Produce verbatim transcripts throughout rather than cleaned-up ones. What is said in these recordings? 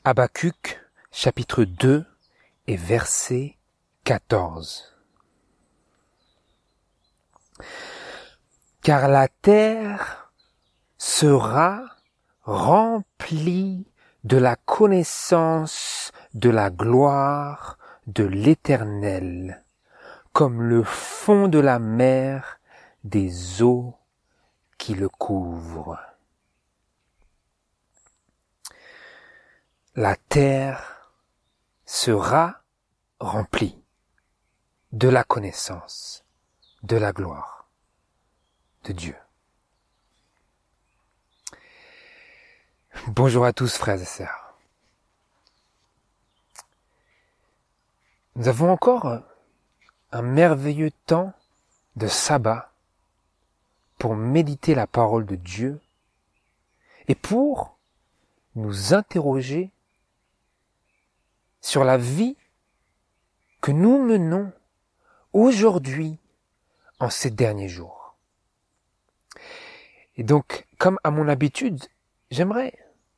Habacuc, chapitre deux et verset quatorze. Car la terre sera remplie de la connaissance de la gloire de l'Éternel, comme le fond de la mer des eaux qui le couvrent. La terre sera remplie de la connaissance de la gloire de Dieu. Bonjour à tous, frères et sœurs. Nous avons encore un merveilleux temps de sabbat pour méditer la parole de Dieu et pour nous interroger sur la vie que nous menons aujourd'hui en ces derniers jours. Et donc, comme à mon habitude, j'aimerais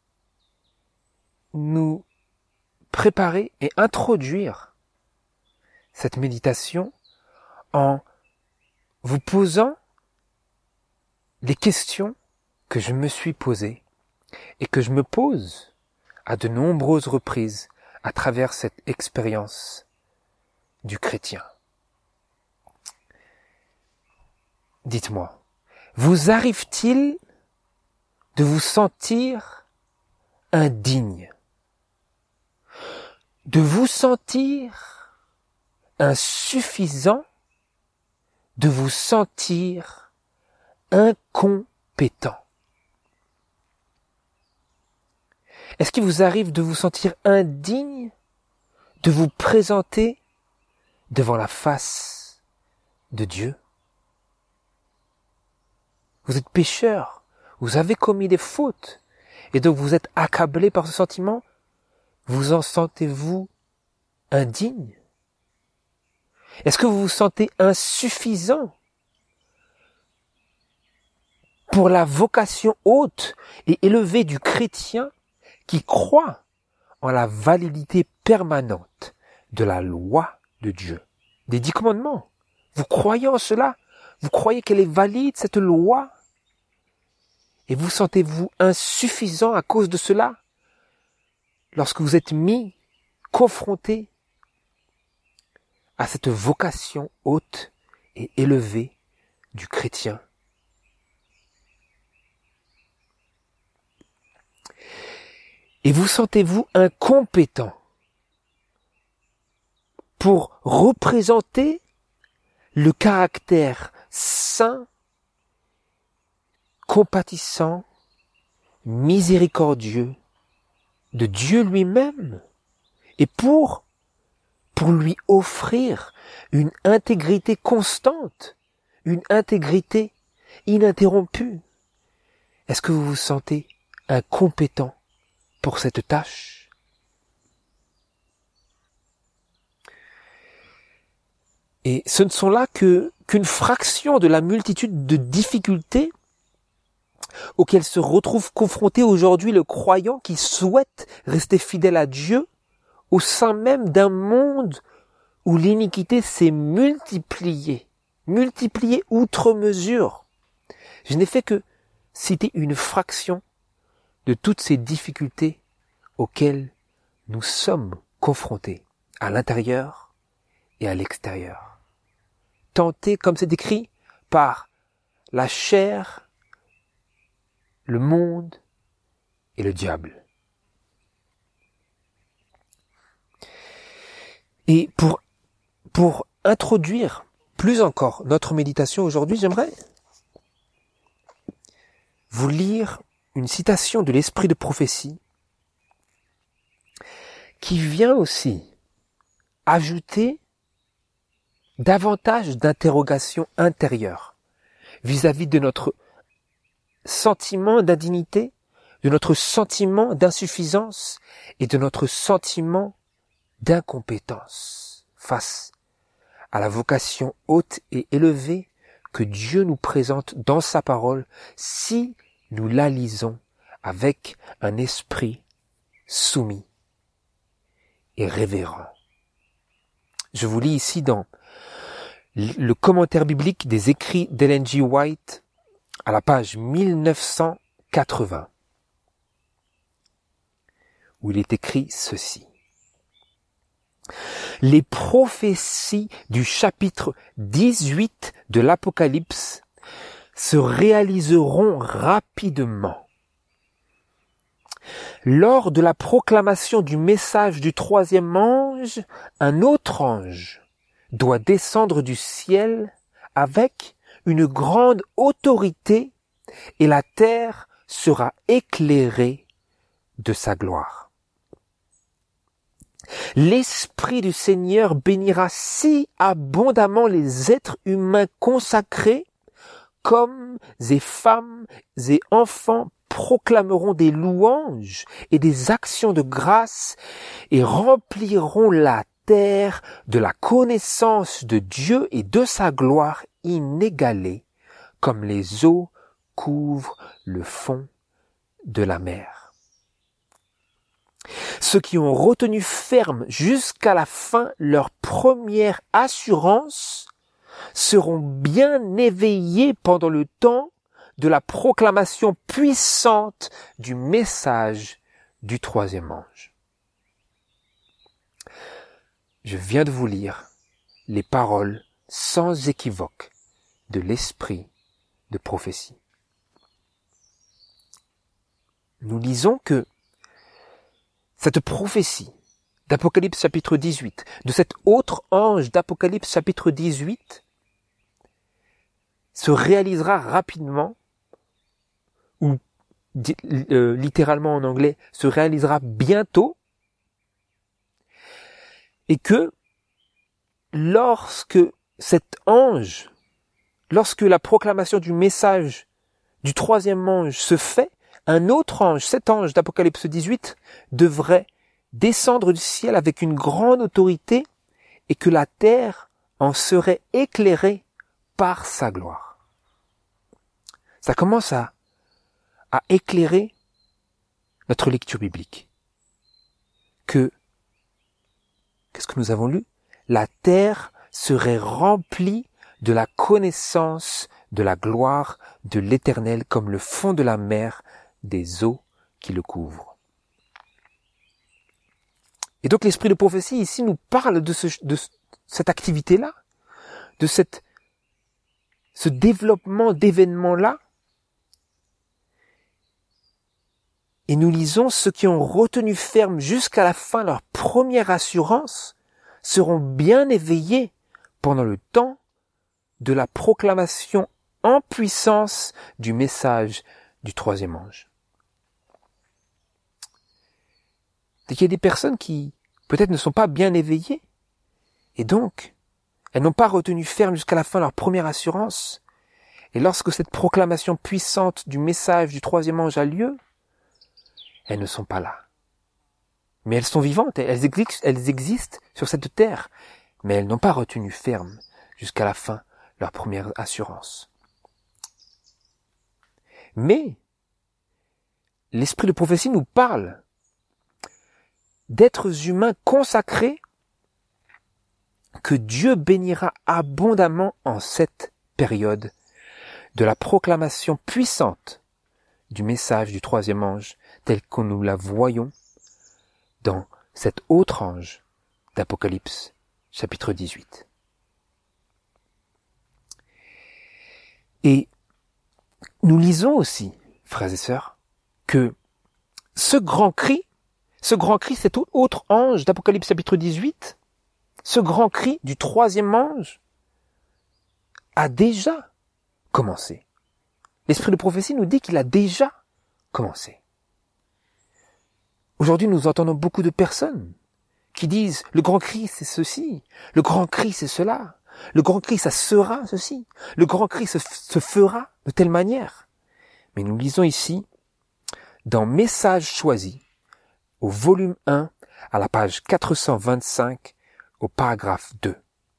nous préparer et introduire cette méditation en vous posant les questions que je me suis posées et que je me pose à de nombreuses reprises à travers cette expérience du chrétien. Dites-moi, vous arrive-t-il de vous sentir indigne, de vous sentir insuffisant, de vous sentir incompétent? Est-ce qu'il vous arrive de vous sentir indigne de vous présenter devant la face de Dieu? Vous êtes pécheur, vous avez commis des fautes, et donc vous êtes accablé par ce sentiment. Vous en sentez-vous indigne? Est-ce que vous vous sentez insuffisant pour la vocation haute et élevée du chrétien qui croit en la validité permanente de la loi de Dieu, des dix commandements? Vous croyez en cela? Vous croyez qu'elle est valide, cette loi? Et vous sentez-vous insuffisant à cause de cela? Lorsque vous êtes mis, confronté à cette vocation haute et élevée du chrétien. Et vous sentez-vous incompétent pour représenter le caractère saint, compatissant, miséricordieux de Dieu lui-même, et pour, pour lui offrir une intégrité constante, une intégrité ininterrompue? Est-ce que vous vous sentez incompétent pour cette tâche? Et ce ne sont là que, qu'une fraction de la multitude de difficultés auxquelles se retrouve confronté aujourd'hui le croyant qui souhaite rester fidèle à Dieu au sein même d'un monde où l'iniquité s'est multipliée, multipliée outre mesure. Je n'ai fait que citer une fraction de toutes ces difficultés auxquelles nous sommes confrontés à l'intérieur et à l'extérieur. Tentés, comme c'est écrit, par la chair, le monde et le diable. Et pour, pour introduire plus encore notre méditation aujourd'hui, j'aimerais vous lire une citation de l'esprit de prophétie qui vient aussi ajouter davantage d'interrogations intérieures vis-à-vis de notre sentiment d'indignité, de notre sentiment d'insuffisance et de notre sentiment d'incompétence face à la vocation haute et élevée que Dieu nous présente dans sa parole si nous la lisons avec un esprit soumis et révérend. Je vous lis ici dans le commentaire biblique des écrits d'Ellen G. White à la page mille neuf cent quatre-vingts, où il est écrit ceci. Les prophéties du chapitre dix-huit de l'Apocalypse se réaliseront rapidement. Lors de la proclamation du message du troisième ange, un autre ange doit descendre du ciel avec une grande autorité et la terre sera éclairée de sa gloire. L'Esprit du Seigneur bénira si abondamment les êtres humains consacrés, qu'hommes et femmes et enfants proclameront des louanges et des actions de grâce et rempliront la terre de la connaissance de Dieu et de sa gloire inégalée, comme les eaux couvrent le fond de la mer. Ceux qui ont retenu ferme jusqu'à la fin leur première assurance seront bien éveillés pendant le temps de la proclamation puissante du message du troisième ange. Je viens de vous lire les paroles sans équivoque de l'esprit de prophétie. Nous lisons que cette prophétie d'Apocalypse chapitre dix-huit, de cet autre ange d'Apocalypse chapitre dix-huit, se réalisera rapidement, ou euh, littéralement en anglais, se réalisera bientôt, et que lorsque cet ange, lorsque la proclamation du message du troisième ange se fait, un autre ange, cet ange d'Apocalypse dix-huit, devrait descendre du ciel avec une grande autorité et que la terre en serait éclairée par sa gloire. Ça commence à, à éclairer notre lecture biblique. Que, qu'est-ce que nous avons lu? La terre serait remplie de la connaissance de la gloire de l'Éternel comme le fond de la mer des eaux qui le couvrent. Et donc l'esprit de prophétie ici nous parle de, ce, de cette activité-là, de cette, ce développement d'événements-là. Et nous lisons, ceux qui ont retenu ferme jusqu'à la fin leur première assurance seront bien éveillés pendant le temps de la proclamation en puissance du message du troisième ange. C'est qu'il y a des personnes qui, peut-être, ne sont pas bien éveillées, et donc, elles n'ont pas retenu ferme jusqu'à la fin leur première assurance, et lorsque cette proclamation puissante du message du troisième ange a lieu, elles ne sont pas là. Mais elles sont vivantes, elles existent, elles existent sur cette terre, mais elles n'ont pas retenu ferme jusqu'à la fin leur première assurance. Mais, l'esprit de prophétie nous parle d'êtres humains consacrés que Dieu bénira abondamment en cette période de la proclamation puissante du message du troisième ange tel que nous la voyons dans cet autre ange d'Apocalypse chapitre dix-huit. Et nous lisons aussi, frères et sœurs, que ce grand cri, ce grand cri, cet autre ange d'Apocalypse chapitre dix-huit, ce grand cri du troisième ange a déjà commencé. L'esprit de prophétie nous dit qu'il a déjà commencé. Aujourd'hui, nous entendons beaucoup de personnes qui disent « le grand cri, c'est ceci, le grand cri, c'est cela, le grand cri, ça sera ceci, le grand cri se, se fera de telle manière ». Mais nous lisons ici, dans Messages choisis, au volume un, à la page quatre cent vingt-cinq, au paragraphe deux.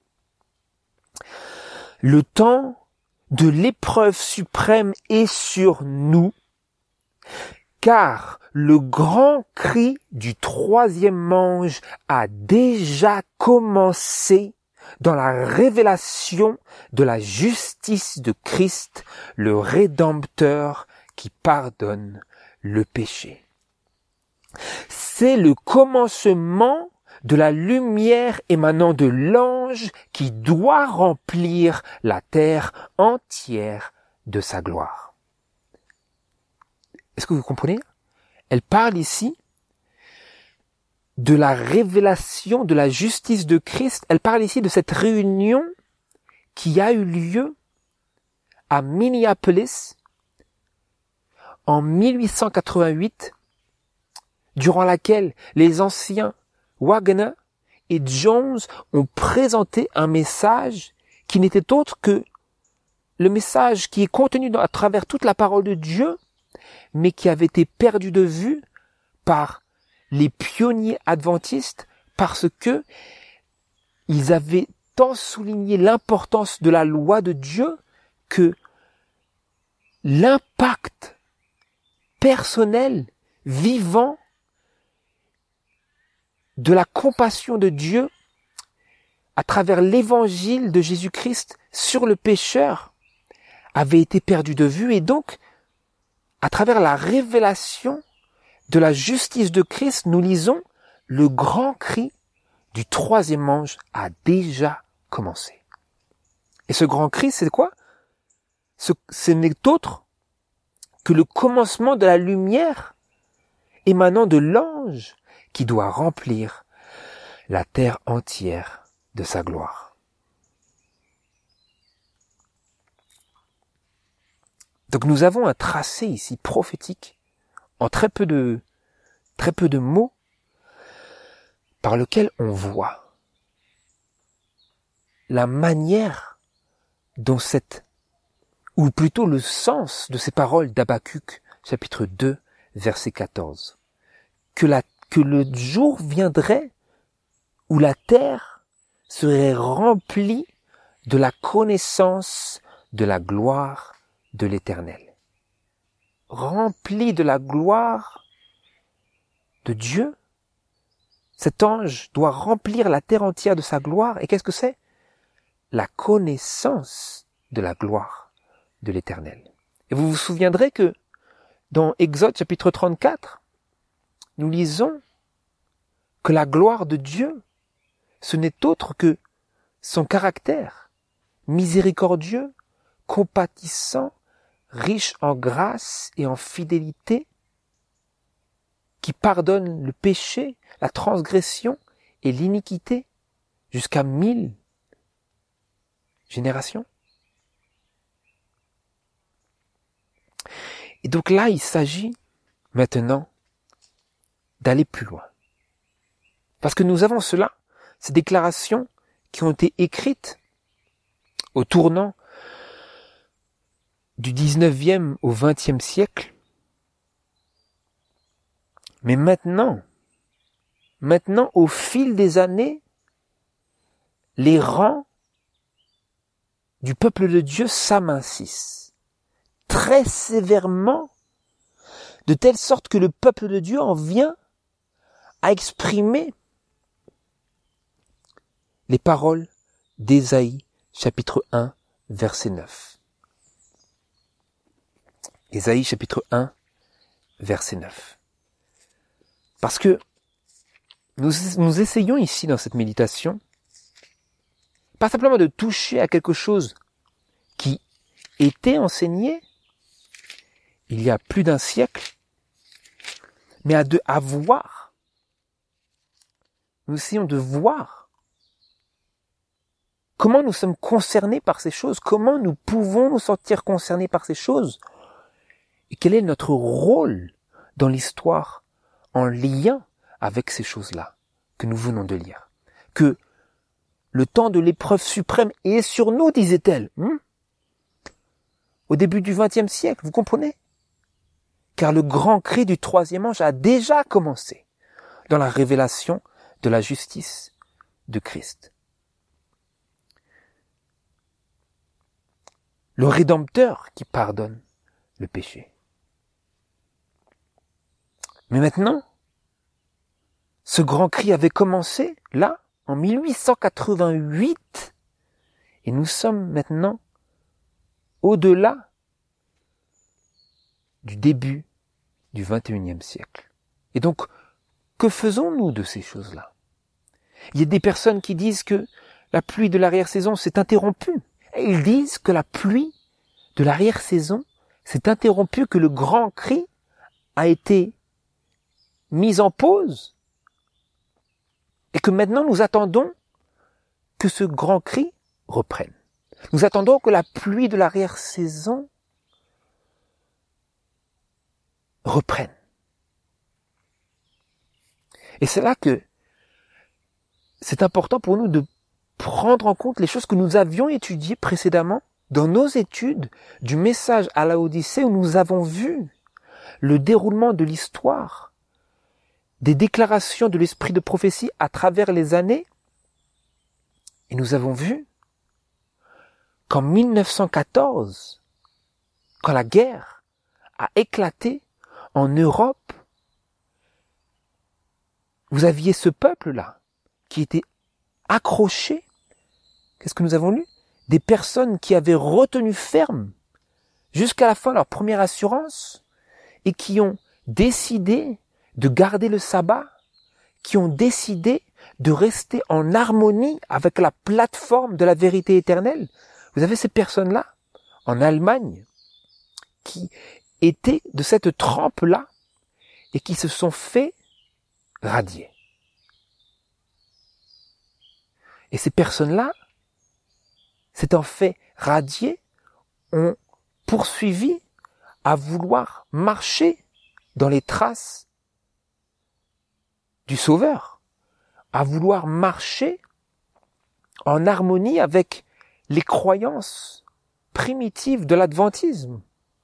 Le temps de l'épreuve suprême est sur nous, car le grand cri du troisième ange a déjà commencé dans la révélation de la justice de Christ, le Rédempteur qui pardonne le péché. C'est le commencement de la lumière émanant de l'ange qui doit remplir la terre entière de sa gloire. Est-ce que vous comprenez? Elle parle ici de la révélation de la justice de Christ. Elle parle ici de cette réunion qui a eu lieu à Minneapolis en mille huit cent quatre-vingt-huit, durant laquelle les anciens Wagner et Jones ont présenté un message qui n'était autre que le message qui est contenu dans, à travers toute la parole de Dieu, mais qui avait été perdu de vue par les pionniers adventistes parce que ils avaient tant souligné l'importance de la loi de Dieu que l'impact personnel, vivant, de la compassion de Dieu à travers l'évangile de Jésus-Christ sur le pécheur avait été perdu de vue, et donc à travers la révélation de la justice de Christ, nous lisons le grand cri du troisième ange a déjà commencé. Et ce grand cri, c'est quoi? Ce, ce n'est autre que le commencement de la lumière émanant de l'ange qui doit remplir la terre entière de sa gloire. Donc nous avons un tracé ici prophétique en très peu de, très peu de mots par lequel on voit la manière dont cette, ou plutôt le sens de ces paroles d'Habakkuk, chapitre deux, verset quatorze. Que la, que le jour viendrait où la terre serait remplie de la connaissance de la gloire de l'Éternel. Remplie de la gloire de Dieu. Cet ange doit remplir la terre entière de sa gloire. Et qu'est-ce que c'est? La connaissance de la gloire de l'Éternel. Et vous vous souviendrez que dans Exode chapitre trente-quatre, nous lisons que la gloire de Dieu, ce n'est autre que son caractère miséricordieux, compatissant, riche en grâce et en fidélité, qui pardonne le péché, la transgression et l'iniquité jusqu'à mille générations. Et donc là, il s'agit maintenant d'aller plus loin. Parce que nous avons cela, ces déclarations qui ont été écrites au tournant du dix-neuvième au vingtième siècle. Mais maintenant, maintenant, au fil des années, les rangs du peuple de Dieu s'amincissent très sévèrement, de telle sorte que le peuple de Dieu en vient à exprimer les paroles d'Ésaïe, chapitre un, verset neuf. Ésaïe, chapitre un, verset neuf. Parce que nous, nous essayons ici, dans cette méditation, pas simplement de toucher à quelque chose qui était enseigné il y a plus d'un siècle, mais à, de, à voir. Nous essayons de voir comment nous sommes concernés par ces choses, comment nous pouvons nous sentir concernés par ces choses, et quel est notre rôle dans l'histoire en lien avec ces choses-là que nous venons de lire. Que le temps de l'épreuve suprême est sur nous, disait-elle, hmm au début du vingtième siècle, vous comprenez? Car le grand cri du troisième ange a déjà commencé dans la révélation de la justice de Christ. Le Rédempteur qui pardonne le péché. Mais maintenant, ce grand cri avait commencé, là, en mille huit cent quatre-vingt-huit, et nous sommes maintenant au-delà du début du vingt et unième siècle. Et donc, que faisons-nous de ces choses-là? Il y a des personnes qui disent que la pluie de l'arrière-saison s'est interrompue. Et ils disent que la pluie de l'arrière-saison s'est interrompue, que le grand cri a été mis en pause et que maintenant nous attendons que ce grand cri reprenne. Nous attendons que la pluie de l'arrière-saison reprenne. Et c'est là que c'est important pour nous de prendre en compte les choses que nous avions étudiées précédemment dans nos études du message à Laodicée, où nous avons vu le déroulement de l'histoire, des déclarations de l'esprit de prophétie à travers les années. Et nous avons vu qu'en mille neuf cent quatorze, quand la guerre a éclaté en Europe, vous aviez ce peuple-là qui était accroché. Qu'est-ce que nous avons lu? Des personnes qui avaient retenu ferme jusqu'à la fin leur première assurance et qui ont décidé de garder le sabbat, qui ont décidé de rester en harmonie avec la plateforme de la vérité éternelle. Vous avez ces personnes-là en Allemagne qui étaient de cette trempe-là et qui se sont fait radier. Et ces personnes-là, s'étant fait radier, ont poursuivi à vouloir marcher dans les traces du Sauveur, à vouloir marcher en harmonie avec les croyances primitives de l'adventisme.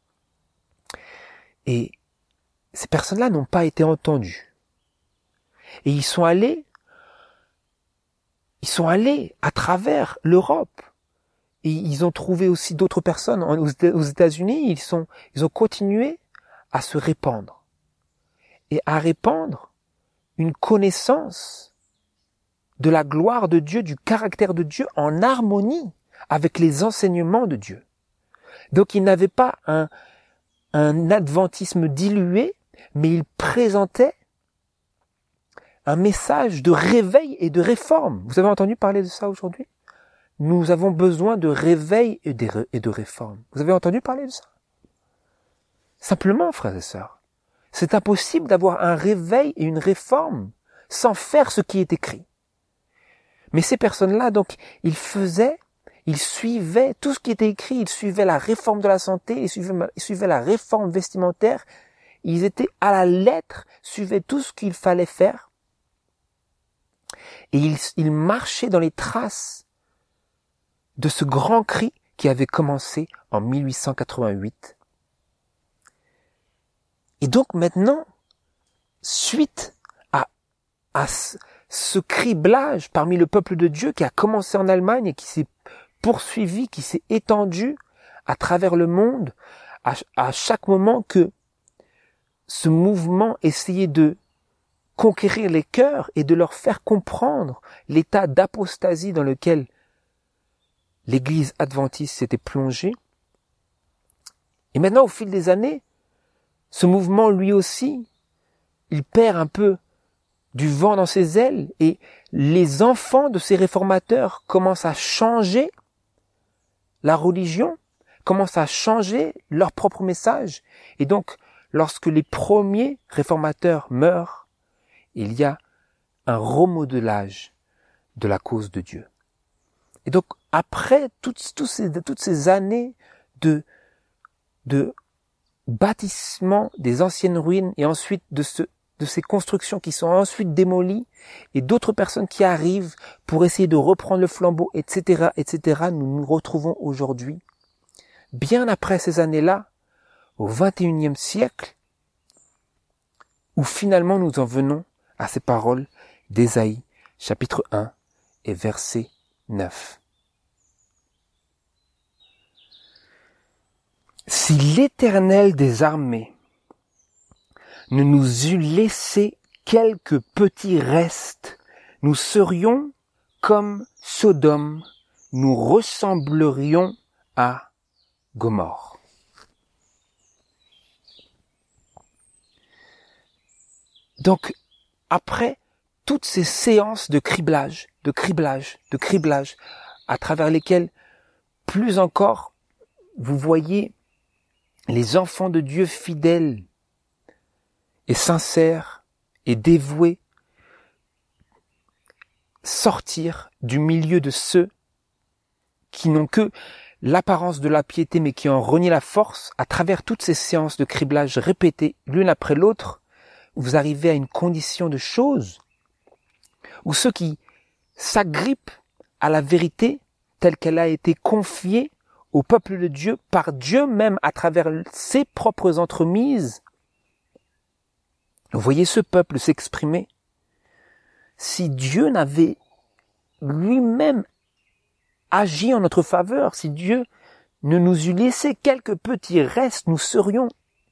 Et ces personnes-là n'ont pas été entendues. Et ils sont allés, ils sont allés à travers l'Europe. Et ils ont trouvé aussi d'autres personnes aux États-Unis. Ils sont, ils ont continué à se répandre et à répandre une connaissance de la gloire de Dieu, du caractère de Dieu en harmonie avec les enseignements de Dieu. Donc ils n'avaient pas un, un adventisme dilué, mais ils présentaient un message de réveil et de réforme. Vous avez entendu parler de ça aujourd'hui? Nous avons besoin de réveil et de réforme. Vous avez entendu parler de ça? Simplement, frères et sœurs, c'est impossible d'avoir un réveil et une réforme sans faire ce qui est écrit. Mais ces personnes-là, donc, ils faisaient, ils suivaient tout ce qui était écrit, ils suivaient la réforme de la santé, ils suivaient, ils suivaient la réforme vestimentaire, ils étaient à la lettre, suivaient tout ce qu'il fallait faire, et ils, ils marchaient dans les traces de ce grand cri qui avait commencé en mille huit cent quatre-vingt-huit. Et donc maintenant, suite à, à ce, ce criblage parmi le peuple de Dieu qui a commencé en Allemagne et qui s'est poursuivi, qui s'est étendu à travers le monde, à, à chaque moment que ce mouvement essayait de conquérir les cœurs et de leur faire comprendre l'état d'apostasie dans lequel l'Église adventiste s'était plongée. Et maintenant, au fil des années, ce mouvement, lui aussi, il perd un peu du vent dans ses ailes et les enfants de ces réformateurs commencent à changer la religion, commencent à changer leur propre message. Et donc, lorsque les premiers réformateurs meurent, il y a un remodelage de la cause de Dieu. Et donc, après toutes, toutes, ces, toutes ces années de, de bâtissement des anciennes ruines et ensuite de, ce, de ces constructions qui sont ensuite démolies et d'autres personnes qui arrivent pour essayer de reprendre le flambeau, et cetera, et cetera, nous nous retrouvons aujourd'hui, bien après ces années-là, au vingt et unième siècle, où finalement nous en venons à ces paroles d'Ésaïe, chapitre un et verset neuf. Si l'Éternel des armées ne nous eût laissé quelques petits restes, nous serions comme Sodome, nous ressemblerions à Gomorrhe. Donc, après toutes ces séances de criblage, de criblage, de criblage, à travers lesquelles, plus encore, vous voyez les enfants de Dieu fidèles et sincères et dévoués sortir du milieu de ceux qui n'ont que l'apparence de la piété mais qui en renient la force, à travers toutes ces séances de criblage répétées l'une après l'autre, vous arrivez à une condition de choses où ceux qui s'agrippent à la vérité telle qu'elle a été confiée au peuple de Dieu par Dieu même à travers ses propres entremises, vous voyez ce peuple s'exprimer. Si Dieu n'avait lui-même agi en notre faveur, si Dieu ne nous eût laissé quelques petits restes, nous serions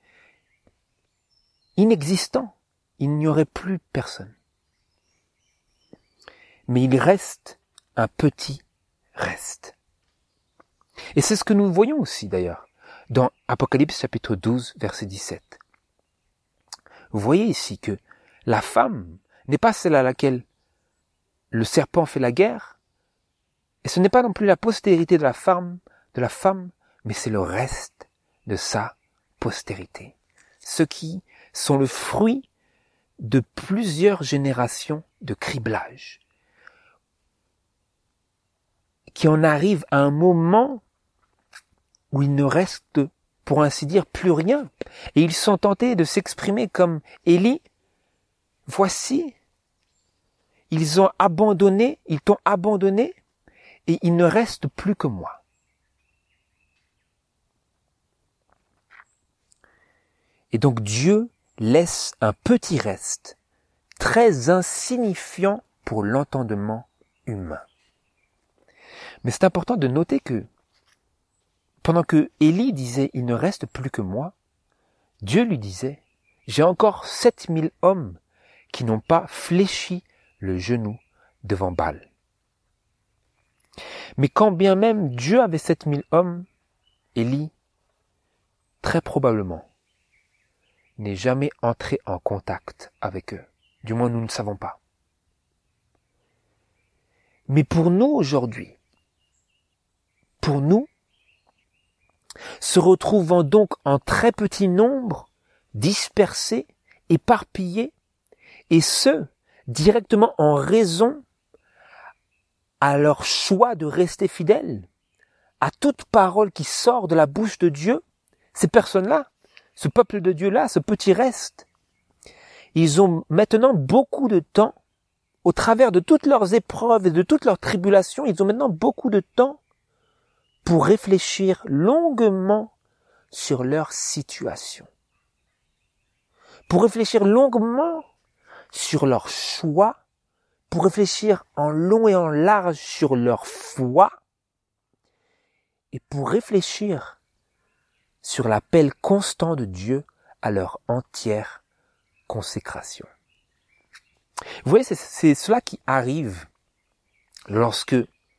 inexistants. Il n'y aurait plus personne. Mais il reste un petit reste. Et c'est ce que nous voyons aussi d'ailleurs dans Apocalypse chapitre douze, verset dix-sept. Vous voyez ici que la femme n'est pas celle à laquelle le serpent fait la guerre, et ce n'est pas non plus la postérité de la femme, de la femme, mais c'est le reste de sa postérité. Ceux qui sont le fruit de plusieurs générations de criblage, qui en arrivent à un moment où il ne reste, pour ainsi dire, plus rien. Et ils sont tentés de s'exprimer comme Élie. Voici, ils ont abandonné, ils t'ont abandonné, et il ne reste plus que moi. Et donc Dieu laisse un petit reste, très insignifiant pour l'entendement humain. Mais c'est important de noter que, pendant que Élie disait « il ne reste plus que moi », Dieu lui disait « j'ai encore sept mille hommes qui n'ont pas fléchi le genou devant Baal ». Mais quand bien même Dieu avait sept mille hommes, Élie, très probablement, n'est jamais entré en contact avec eux. Du moins, nous ne savons pas. Mais pour nous aujourd'hui, pour nous, se retrouvant donc en très petit nombre, dispersés, éparpillés, et ce, directement en raison à leur choix de rester fidèles, à toute parole qui sort de la bouche de Dieu, ces personnes-là, ce peuple de Dieu-là, ce petit reste, ils ont maintenant beaucoup de temps, au travers de toutes leurs épreuves et de toutes leurs tribulations, ils ont maintenant beaucoup de temps pour réfléchir longuement sur leur situation, pour réfléchir longuement sur leur choix, pour réfléchir en long et en large sur leur foi, et pour réfléchir sur l'appel constant de Dieu à leur entière consécration. Vous voyez, c'est, c'est cela qui arrive lorsque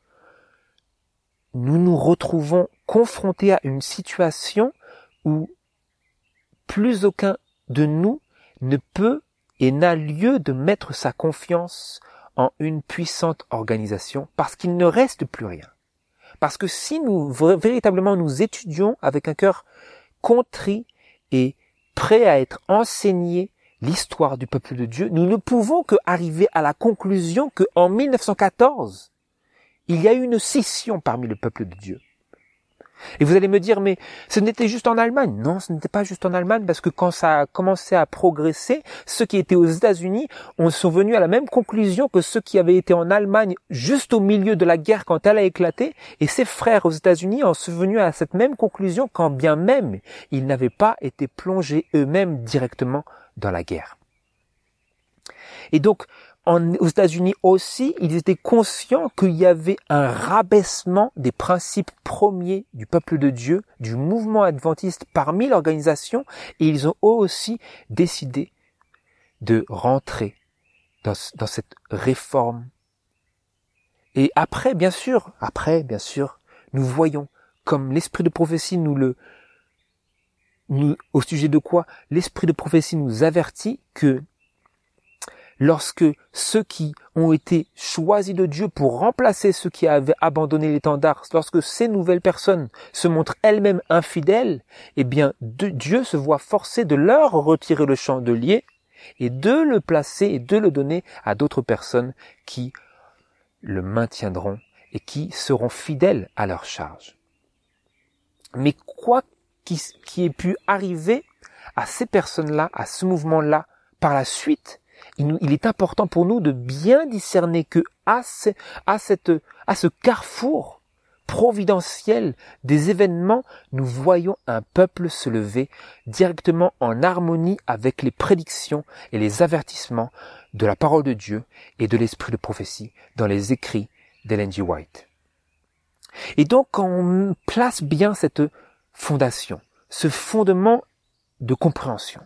nous nous retrouvons confrontés à une situation où plus aucun de nous ne peut et n'a lieu de mettre sa confiance en une puissante organisation parce qu'il ne reste plus rien. Parce que si nous véritablement nous étudions avec un cœur contrit et prêt à être enseigné l'histoire du peuple de Dieu, nous ne pouvons que arriver à la conclusion qu'en mille neuf cent quatorze, il y a eu une scission parmi le peuple de Dieu. Et vous allez me dire, mais ce n'était juste en Allemagne. Non, ce n'était pas juste en Allemagne, parce que quand ça a commencé à progresser, ceux qui étaient aux États-Unis ont sont venus à la même conclusion que ceux qui avaient été en Allemagne juste au milieu de la guerre quand elle a éclaté, et ses frères aux États-Unis en sont venus à cette même conclusion quand bien même ils n'avaient pas été plongés eux-mêmes directement dans la guerre. Et donc, en, aux États-Unis aussi, ils étaient conscients qu'il y avait un rabaissement des principes premiers du peuple de Dieu, du mouvement adventiste parmi l'organisation, et ils ont eux aussi décidé de rentrer dans, dans cette réforme. Et après, bien sûr, après, bien sûr, nous voyons comme l'esprit de prophétie nous le, nous, au sujet de quoi l'esprit de prophétie nous avertit que lorsque ceux qui ont été choisis de Dieu pour remplacer ceux qui avaient abandonné l'étendard, lorsque ces nouvelles personnes se montrent elles-mêmes infidèles, eh bien, de, Dieu se voit forcé de leur retirer le chandelier et de le placer et de le donner à d'autres personnes qui le maintiendront et qui seront fidèles à leur charge. Mais quoi qui, qui ait pu arriver à ces personnes-là, à ce mouvement-là, par la suite, il, nous, il est important pour nous de bien discerner que à ce, à cette, à ce carrefour providentiel des événements, nous voyons un peuple se lever directement en harmonie avec les prédictions et les avertissements de la parole de Dieu et de l'esprit de prophétie dans les écrits d'Ellen G. White. Et donc, quand on place bien cette fondation, ce fondement de compréhension,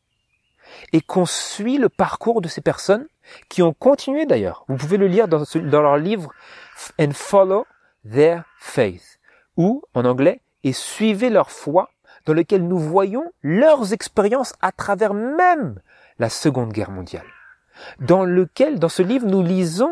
et qu'on suit le parcours de ces personnes qui ont continué d'ailleurs, vous pouvez le lire dans, ce, dans leur livre « And follow their faith » ou, en anglais, « Et suivez leur foi » dans lequel nous voyons leurs expériences à travers même la Seconde Guerre mondiale. Dans lequel, dans ce livre, nous lisons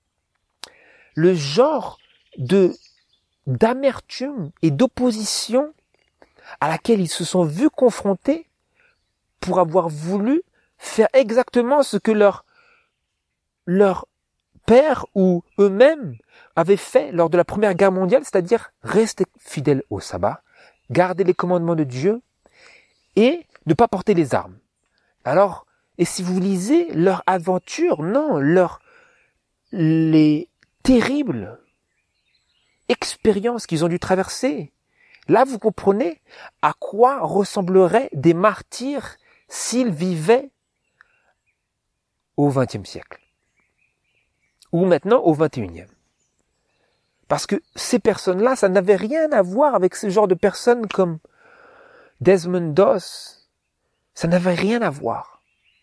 le genre de d'amertume et d'opposition à laquelle ils se sont vus confrontés pour avoir voulu faire exactement ce que leur, leur père ou eux-mêmes avaient fait lors de la Première Guerre mondiale, c'est-à-dire rester fidèles au sabbat, garder les commandements de Dieu et ne pas porter les armes. Alors, et si vous lisez leur aventure, non, leur, les terribles expériences qu'ils ont dû traverser, là vous comprenez à quoi ressembleraient des martyrs s'ils vivaient au vingtième siècle. Ou maintenant au vingt et unième. Parce que ces personnes-là, ça n'avait rien à voir avec ce genre de personnes comme Desmond Doss. Ça n'avait rien à voir.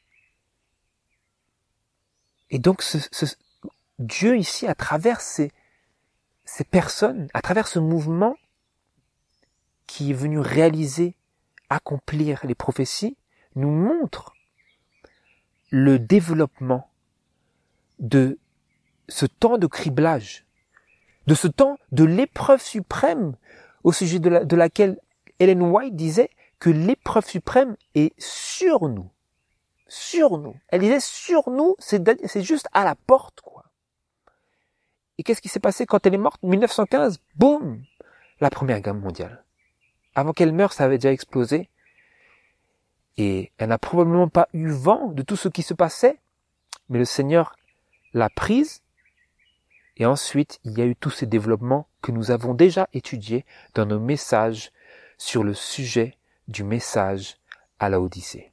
Et donc ce, ce, Dieu ici, à travers ces, ces personnes, à travers ce mouvement qui est venu réaliser, accomplir les prophéties, nous montre le développement de ce temps de criblage, de ce temps de l'épreuve suprême au sujet de, la, de laquelle Ellen White disait que l'épreuve suprême est sur nous. Sur nous. Elle disait sur nous, c'est, c'est juste à la porte, quoi. Et qu'est-ce qui s'est passé quand elle est morte? mille neuf cent quinze, boum, la Première Guerre mondiale. Avant qu'elle meure, ça avait déjà explosé. Et elle n'a probablement pas eu vent de tout ce qui se passait, mais le Seigneur l'a prise. Et ensuite, il y a eu tous ces développements que nous avons déjà étudiés dans nos messages sur le sujet du message à la Odyssée.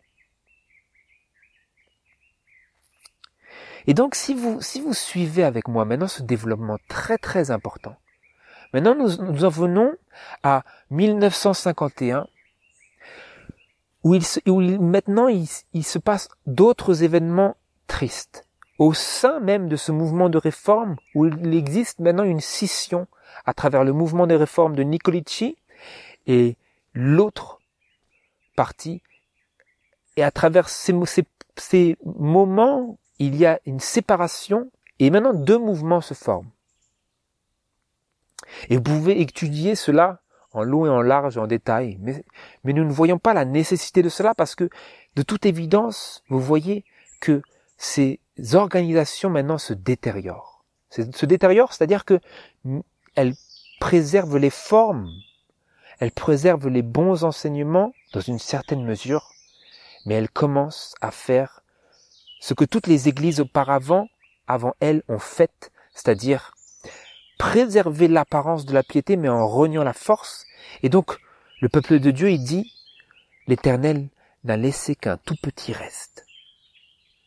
Et donc, si vous, si vous suivez avec moi maintenant ce développement très très important, maintenant nous, nous en venons à mille neuf cent cinquante et un, où, il se, où il, maintenant il, il se passe d'autres événements tristes. Au sein même de ce mouvement de réforme, où il existe maintenant une scission à travers le mouvement des réformes de Nicolici et l'autre partie, et à travers ces, ces, ces moments, il y a une séparation, et maintenant deux mouvements se forment. Et vous pouvez étudier cela en long et en large, en détail, mais, mais nous ne voyons pas la nécessité de cela, parce que, de toute évidence, vous voyez que ces organisations maintenant se détériorent. Se détériorent, c'est-à-dire que elles préservent les formes, elles préservent les bons enseignements dans une certaine mesure, mais elles commencent à faire ce que toutes les églises auparavant, avant elles, ont fait, c'est-à-dire préserver l'apparence de la piété, mais en reniant la force. Et donc, le peuple de Dieu, il dit, l'Éternel n'a laissé qu'un tout petit reste.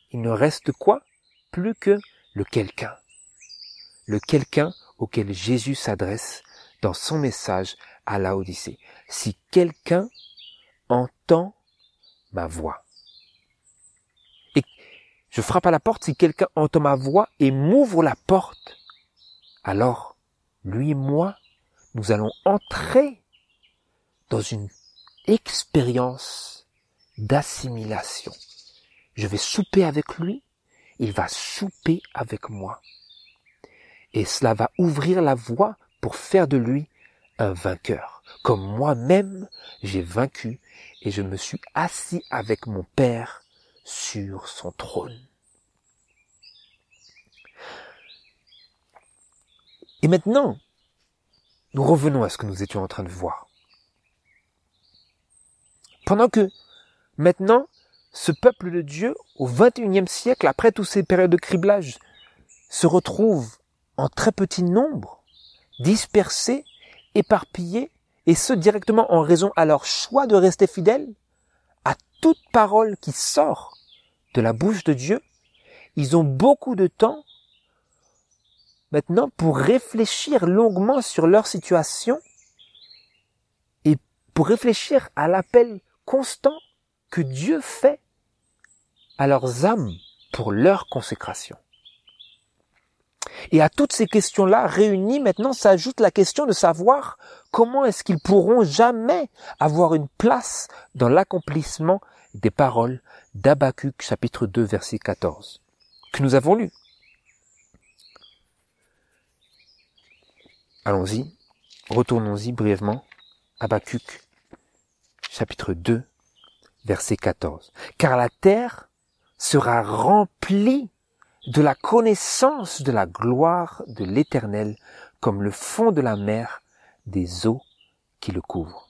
il ne reste quoi? Plus que le quelqu'un. Le quelqu'un auquel Jésus s'adresse dans son message à Laodicée. Si quelqu'un entend ma voix. Et je frappe à la porte, si quelqu'un entend ma voix et m'ouvre la porte, alors lui et moi, nous allons entrer dans une expérience d'assimilation. Je vais souper avec lui, il va souper avec moi. Et cela va ouvrir la voie pour faire de lui un vainqueur. Comme moi-même, j'ai vaincu et je me suis assis avec mon Père sur son trône. Et maintenant, nous revenons à ce que nous étions en train de voir. Pendant que, maintenant, ce peuple de Dieu, au vingt et unième siècle, après toutes ces périodes de criblage, se retrouve en très petit nombre, dispersés, éparpillés, et ce directement en raison à leur choix de rester fidèles à toute parole qui sort de la bouche de Dieu. Ils ont beaucoup de temps maintenant pour réfléchir longuement sur leur situation et pour réfléchir à l'appel constant que Dieu fait à leurs âmes pour leur consécration. Et à toutes ces questions-là réunies, maintenant s'ajoute la question de savoir comment est-ce qu'ils pourront jamais avoir une place dans l'accomplissement des paroles d'Habacuc chapitre deux verset quatorze que nous avons lu. Allons-y, retournons-y brièvement. Habacuc chapitre deux verset quatorze. Car la terre sera remplie de la connaissance de la gloire de l'Éternel, comme le fond de la mer des eaux qui le couvrent.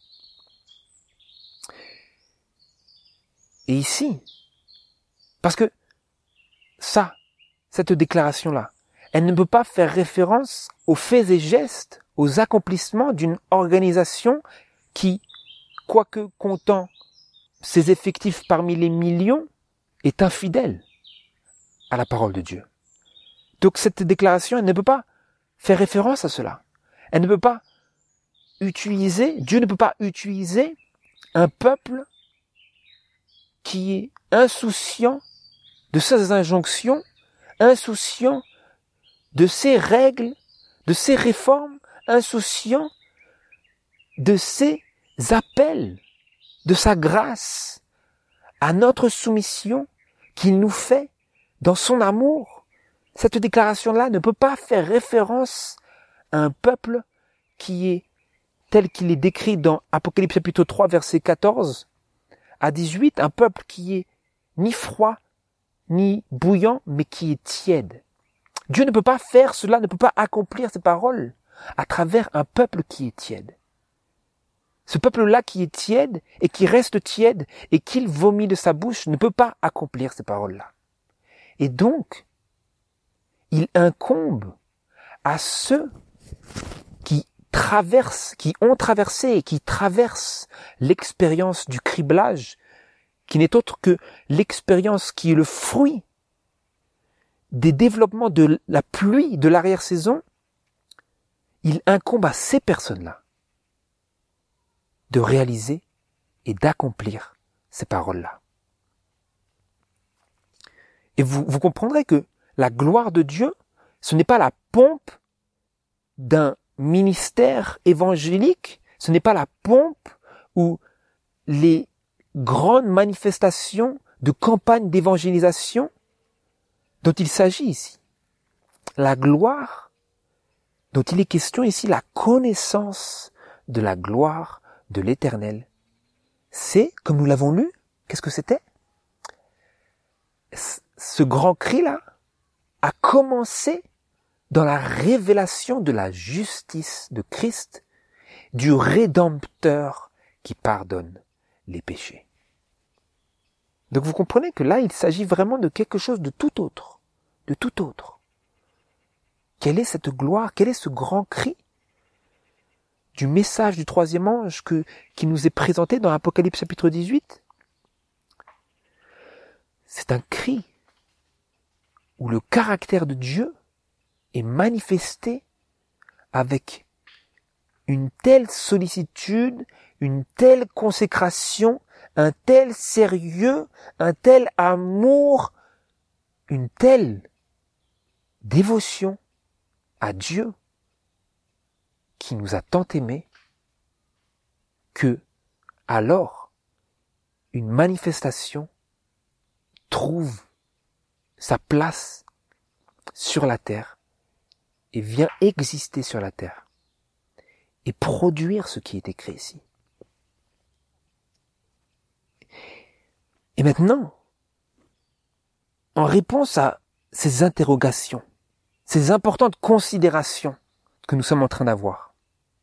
Et ici, parce que ça, cette déclaration-là, elle ne peut pas faire référence aux faits et gestes, aux accomplissements d'une organisation qui, quoique comptant ses effectifs parmi les millions, est infidèle à la parole de Dieu. Donc cette déclaration, elle ne peut pas faire référence à cela. Elle ne peut pas utiliser, Dieu ne peut pas utiliser un peuple qui est insouciant de ses injonctions, insouciant de ses règles, de ses réformes, insouciant de ses appels, de sa grâce à notre soumission qu'il nous fait dans son amour. Cette déclaration-là ne peut pas faire référence à un peuple qui est tel qu'il est décrit dans Apocalypse chapitre trois verset quatorze à dix-huit, un peuple qui est ni froid, ni bouillant, mais qui est tiède. Dieu ne peut pas faire cela, ne peut pas accomplir ces paroles à travers un peuple qui est tiède. Ce peuple-là qui est tiède et qui reste tiède et qu'il vomit de sa bouche ne peut pas accomplir ces paroles-là. Et donc, il incombe à ceux qui traversent, qui ont traversé et qui traversent l'expérience du criblage, qui n'est autre que l'expérience qui est le fruit des développements de la pluie de l'arrière-saison. Il incombe à ces personnes-là de réaliser et d'accomplir ces paroles-là. Et vous, vous comprendrez que la gloire de Dieu, ce n'est pas la pompe d'un ministère évangélique, ce n'est pas la pompe ou les grandes manifestations de campagne d'évangélisation dont il s'agit ici. La gloire dont il est question ici, la connaissance de la gloire de l'Éternel, c'est, comme nous l'avons lu, qu'est-ce que c'était ? Ce grand cri-là a commencé dans la révélation de la justice de Christ, du Rédempteur qui pardonne les péchés. Donc vous comprenez que là, il s'agit vraiment de quelque chose de tout autre, de tout autre. Quelle est cette gloire, quel est ce grand cri du message du troisième ange que, qui nous est présenté dans Apocalypse chapitre dix-huit ? c'est un cri où le caractère de Dieu est manifesté avec une telle sollicitude, une telle consécration, un tel sérieux, un tel amour, une telle dévotion à Dieu qui nous a tant aimés que, alors, une manifestation trouve sa place sur la terre et vient exister sur la terre et produire ce qui est écrit ici. Et maintenant, en réponse à ces interrogations, ces importantes considérations que nous sommes en train d'avoir,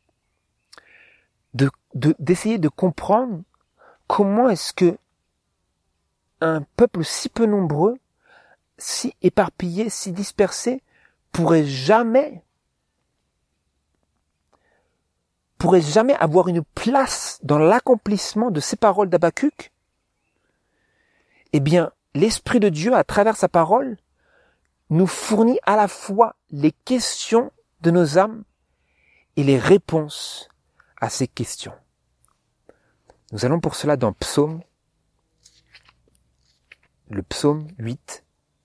de, de, d'essayer de comprendre comment est-ce que un peuple si peu nombreux, si éparpillé, si dispersé, pourrait jamais, pourrait jamais avoir une place dans l'accomplissement de ces paroles d'Habakkuk, eh bien, l'Esprit de Dieu, à travers sa parole, nous fournit à la fois les questions de nos âmes et les réponses à ces questions. Nous allons pour cela dans Psaume, le Psaume huit,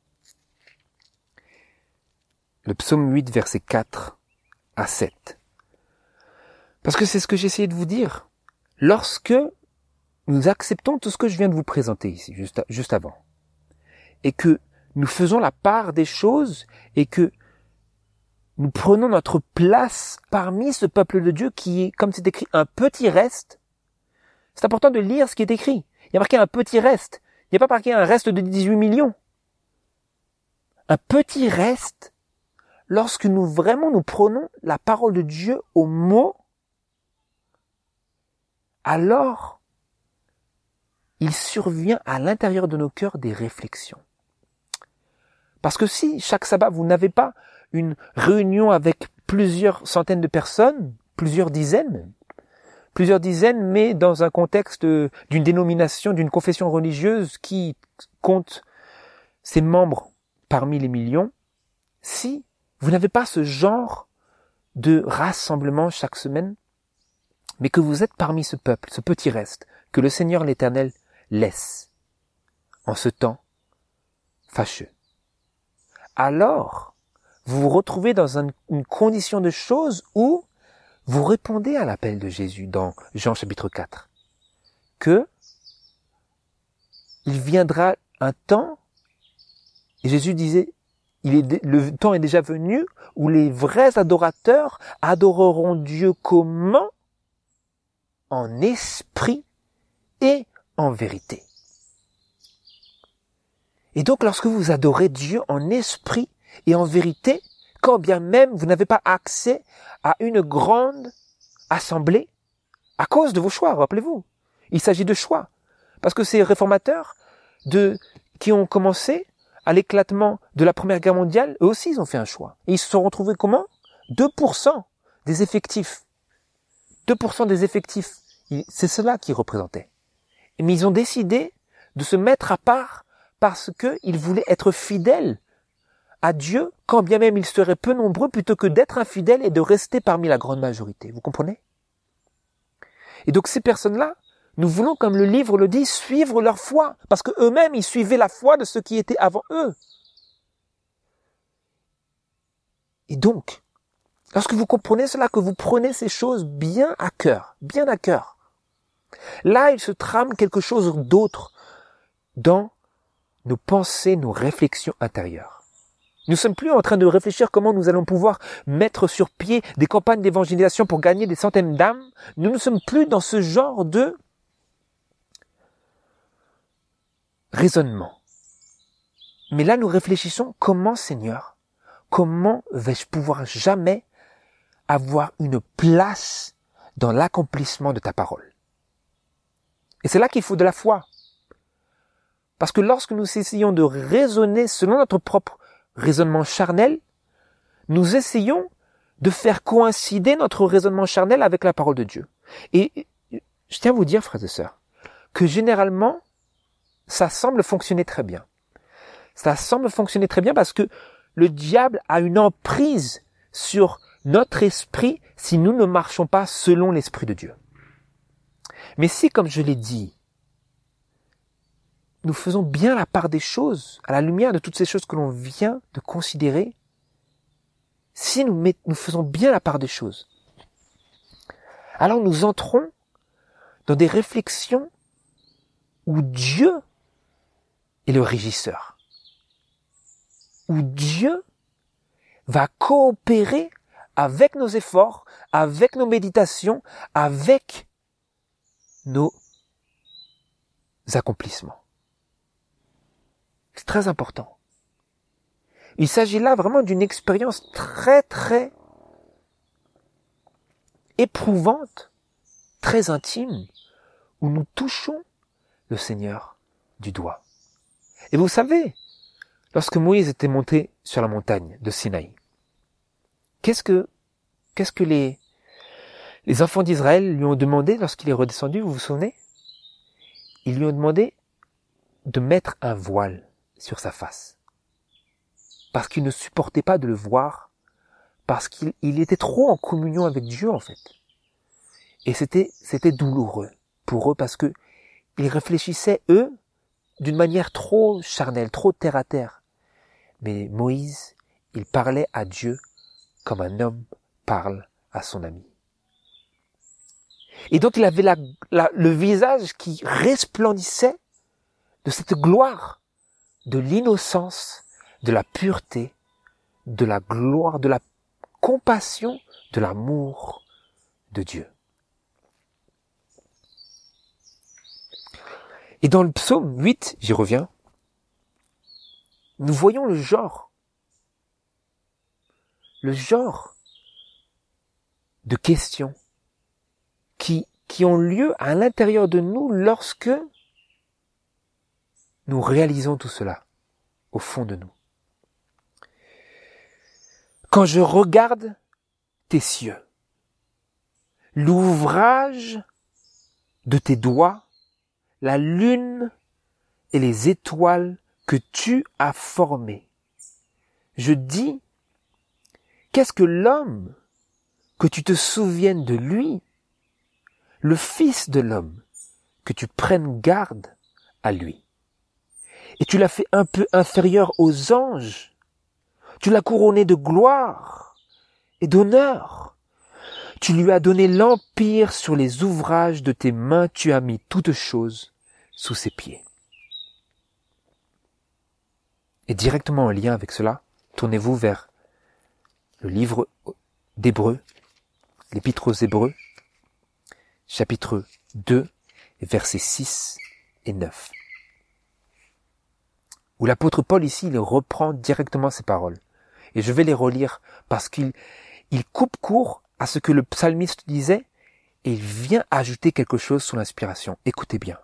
le Psaume huit, versets quatre à sept. Parce que c'est ce que j'ai essayé de vous dire. Lorsque nous acceptons tout ce que je viens de vous présenter ici, juste, à, juste avant, et que nous faisons la part des choses, et que nous prenons notre place parmi ce peuple de Dieu qui est, comme c'est écrit, un petit reste. C'est important de lire ce qui est écrit. Il y a marqué un petit reste. Il n'y a pas marqué un reste de dix-huit millions. Un petit reste, lorsque nous vraiment nous prenons la parole de Dieu au mot, alors il survient à l'intérieur de nos cœurs des réflexions. Parce que si chaque sabbat vous n'avez pas une réunion avec plusieurs centaines de personnes, plusieurs dizaines, plusieurs dizaines, mais dans un contexte d'une dénomination, d'une confession religieuse qui compte ses membres parmi les millions, si vous n'avez pas ce genre de rassemblement chaque semaine, mais que vous êtes parmi ce peuple, ce petit reste, que le Seigneur l'Éternel laisse en ce temps fâcheux, alors vous vous retrouvez dans un, une condition de choses où vous répondez à l'appel de Jésus dans Jean chapitre quatre, que il viendra un temps, et Jésus disait, il est, le temps est déjà venu où les vrais adorateurs adoreront Dieu comment? En esprit et en vérité. Et donc lorsque vous adorez Dieu en esprit et en vérité, quand bien même vous n'avez pas accès à une grande assemblée, à cause de vos choix, rappelez-vous. Il s'agit de choix. Parce que ces réformateurs de, qui ont commencé à l'éclatement de la Première Guerre mondiale, eux aussi ils ont fait un choix. Et ils se sont retrouvés comment? deux pour cent des effectifs. deux pour cent des effectifs. C'est cela qu'ils représentaient. Mais ils ont décidé de se mettre à part parce qu'ils voulaient être fidèles à Dieu, quand bien même ils seraient peu nombreux, plutôt que d'être infidèles et de rester parmi la grande majorité. Vous comprenez? Et donc ces personnes-là, nous voulons, comme le livre le dit, suivre leur foi, parce que eux-mêmes, ils suivaient la foi de ceux qui étaient avant eux. Et donc, lorsque vous comprenez cela, que vous prenez ces choses bien à cœur, bien à cœur, là, il se trame quelque chose d'autre dans nos pensées, nos réflexions intérieures. Nous ne sommes plus en train de réfléchir comment nous allons pouvoir mettre sur pied des campagnes d'évangélisation pour gagner des centaines d'âmes. Nous ne sommes plus dans ce genre de raisonnement. Mais là, nous réfléchissons comment, Seigneur, comment vais-je pouvoir jamais avoir une place dans l'accomplissement de ta parole? Et c'est là qu'il faut de la foi. Parce que lorsque nous essayons de raisonner selon notre propre raisonnement charnel, nous essayons de faire coïncider notre raisonnement charnel avec la parole de Dieu. Et je tiens à vous dire, frères et sœurs, que généralement, ça semble fonctionner très bien. ça semble fonctionner très bien parce que le diable a une emprise sur notre esprit si nous ne marchons pas selon l'Esprit de Dieu. Mais si, comme je l'ai dit, nous faisons bien la part des choses, à la lumière de toutes ces choses que l'on vient de considérer, si nous, met, nous faisons bien la part des choses, alors nous entrons dans des réflexions où Dieu est le régisseur, où Dieu va coopérer avec nos efforts, avec nos méditations, avec nos accomplissements. C'est très important. Il s'agit là vraiment d'une expérience très très éprouvante, très intime, où nous touchons le Seigneur du doigt. Et vous savez, lorsque Moïse était monté sur la montagne de Sinaï, qu'est-ce que, qu'est-ce que les, les enfants d'Israël lui ont demandé lorsqu'il est redescendu, vous vous souvenez? Ils lui ont demandé de mettre un voile sur sa face. Parce qu'il ne supportait pas de le voir, parce qu'il il était trop en communion avec Dieu, en fait. Et c'était, c'était douloureux pour eux parce que ils réfléchissaient, eux, d'une manière trop charnelle, trop terre à terre. Mais Moïse, il parlait à Dieu comme un homme parle à son ami. Et donc il avait la, la, le visage qui resplendissait de cette gloire, de l'innocence, de la pureté, de la gloire, de la compassion, de l'amour de Dieu. Et dans le psaume huit, j'y reviens, nous voyons le genre, le genre de questions qui, qui ont lieu à l'intérieur de nous lorsque nous réalisons tout cela au fond de nous. Quand je regarde tes cieux, l'ouvrage de tes doigts, la lune et les étoiles que tu as formées, je dis, qu'est-ce que l'homme que tu te souviennes de lui, le Fils de l'homme, que tu prennes garde à lui. Et tu l'as fait un peu inférieur aux anges. Tu l'as couronné de gloire et d'honneur. Tu lui as donné l'empire sur les ouvrages de tes mains. Tu as mis toutes choses sous ses pieds. Et directement en lien avec cela, tournez-vous vers le livre d'Hébreux, l'Épître aux Hébreux, chapitre deux, versets six et neuf. Où l'apôtre Paul ici, il reprend directement ces paroles. Et je vais les relire parce qu'il il coupe court à ce que le psalmiste disait et il vient ajouter quelque chose sous l'inspiration. Écoutez bien.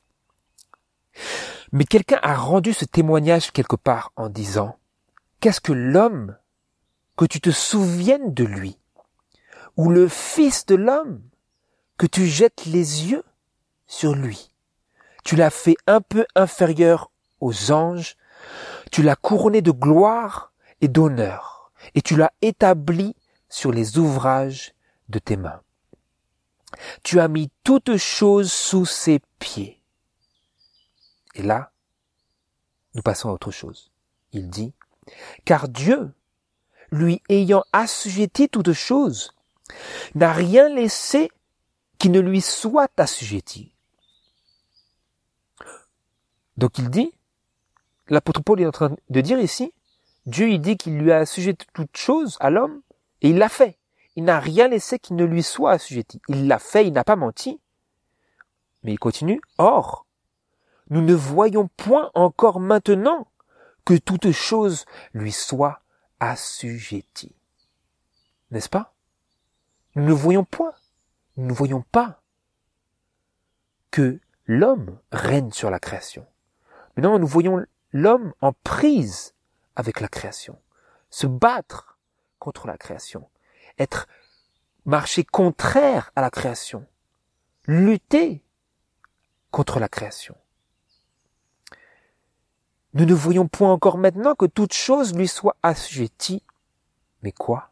Mais quelqu'un a rendu ce témoignage quelque part en disant « Qu'est-ce que l'homme que tu te souviennes de lui, ou le Fils de l'homme que tu jettes les yeux sur lui. Tu l'as fait un peu inférieur aux anges, tu l'as couronné de gloire et d'honneur, et tu l'as établi sur les ouvrages de tes mains. Tu as mis toutes choses sous ses pieds. » Et là, nous passons à autre chose. Il dit, « Car Dieu, lui ayant assujetti toutes choses, n'a rien laissé qui ne lui soit assujetti. » Donc il dit, l'apôtre Paul est en train de dire ici, Dieu il dit qu'il lui a assujetti toutes choses à l'homme, et il l'a fait. Il n'a rien laissé qui ne lui soit assujetti. Il l'a fait, il n'a pas menti. Mais il continue, « Or, nous ne voyons point encore maintenant que toute chose lui soit assujettie. » N'est-ce pas? Nous ne voyons point, nous ne voyons pas que l'homme règne sur la création. Maintenant, nous voyons l'homme en prise avec la création, se battre contre la création, être marcher contraire à la création, lutter contre la création. Nous ne voyons point encore maintenant que toute chose lui soit assujettie. Mais quoi?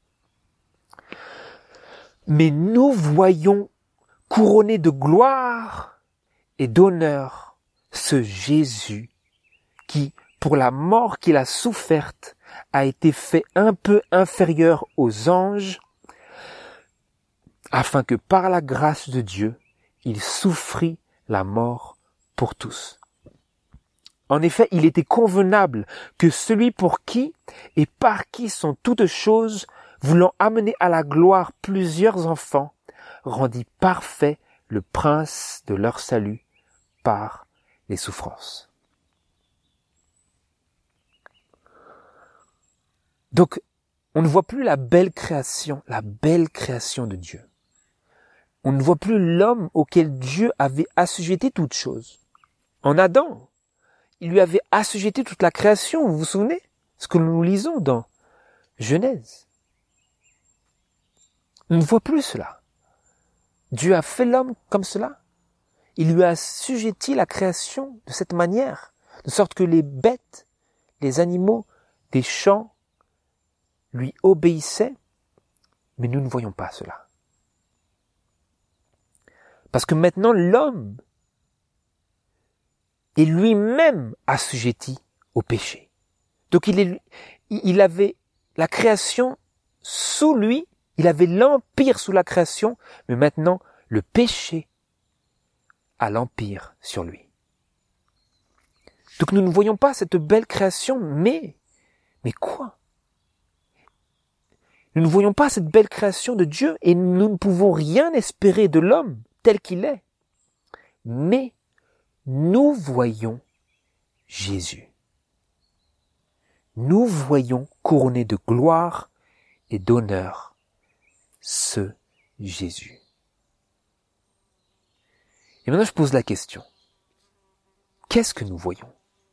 Mais nous voyons couronné de gloire et d'honneur ce Jésus qui, pour la mort qu'il a soufferte, a été fait un peu inférieur aux anges, afin que par la grâce de Dieu, il souffrit la mort pour tous. En effet, il était convenable que celui pour qui et par qui sont toutes choses, voulant amener à la gloire plusieurs enfants, rendit parfait le prince de leur salut par les souffrances. Donc, on ne voit plus la belle création, la belle création de Dieu. On ne voit plus l'homme auquel Dieu avait assujetti toutes choses. En Adam, il lui avait assujetti toute la création, vous vous souvenez? Ce que nous lisons dans Genèse. On ne voit plus cela. Dieu a fait l'homme comme cela. Il lui a assujetti la création de cette manière, de sorte que les bêtes, les animaux des champs lui obéissaient, mais nous ne voyons pas cela. Parce que maintenant l'homme est lui-même assujetti au péché. Donc il, est, il avait la création sous lui, il avait l'empire sous la création, mais maintenant le péché a l'empire sur lui. Donc nous ne voyons pas cette belle création, mais, mais quoi? Nous ne voyons pas cette belle création de Dieu et nous ne pouvons rien espérer de l'homme tel qu'il est. Mais nous voyons Jésus. Nous voyons couronné de gloire et d'honneur ce Jésus. Et maintenant je pose la question. Qu'est-ce que nous voyons?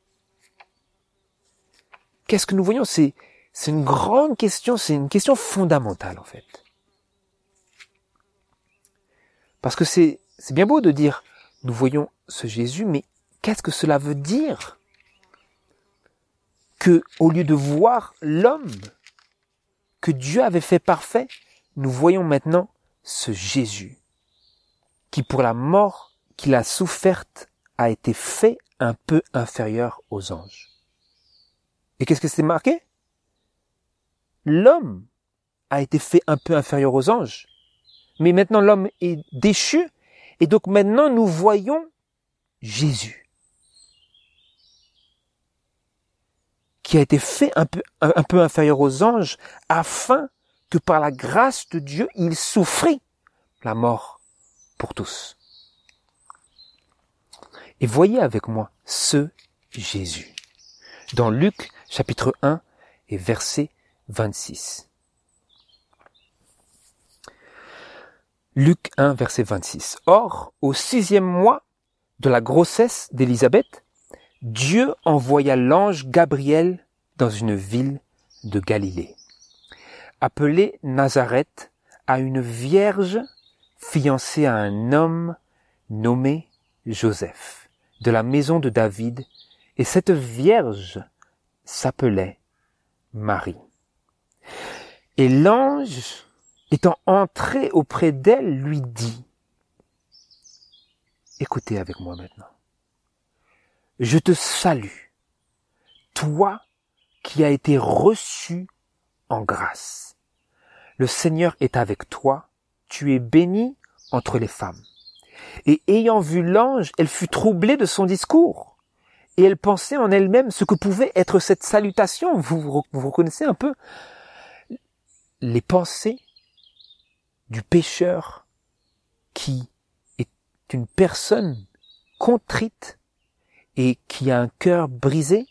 Qu'est-ce que nous voyons? C'est, c'est une grande question, c'est une question fondamentale en fait. Parce que c'est, c'est bien beau de dire nous voyons ce Jésus, mais qu'est-ce que cela veut dire? Que, au lieu de voir l'homme que Dieu avait fait parfait, nous voyons maintenant ce Jésus qui, pour la mort qu'il a soufferte, a été fait un peu inférieur aux anges. Et qu'est-ce que c'est marqué? L'homme a été fait un peu inférieur aux anges. Mais maintenant l'homme est déchu, et donc maintenant nous voyons Jésus, qui a été fait un peu, un, un peu inférieur aux anges, afin que par la grâce de Dieu, il souffrit la mort pour tous. Et voyez avec moi ce Jésus, dans Luc chapitre un et verset vingt-six. Luc un, verset vingt-six. Or, au sixième mois de la grossesse d'Élisabeth, Dieu envoya l'ange Gabriel dans une ville de Galilée, appelée Nazareth, à une vierge fiancée à un homme nommé Joseph, de la maison de David, et cette vierge s'appelait Marie. Et l'ange, étant entré auprès d'elle, lui dit, écoutez avec moi maintenant, je te salue, toi qui as été reçu en grâce. Le Seigneur est avec toi, tu es bénie entre les femmes. Et ayant vu l'ange, elle fut troublée de son discours. Et elle pensait en elle-même ce que pouvait être cette salutation. Vous, vous reconnaissez un peu les pensées du pécheur qui est une personne contrite et qui a un cœur brisé.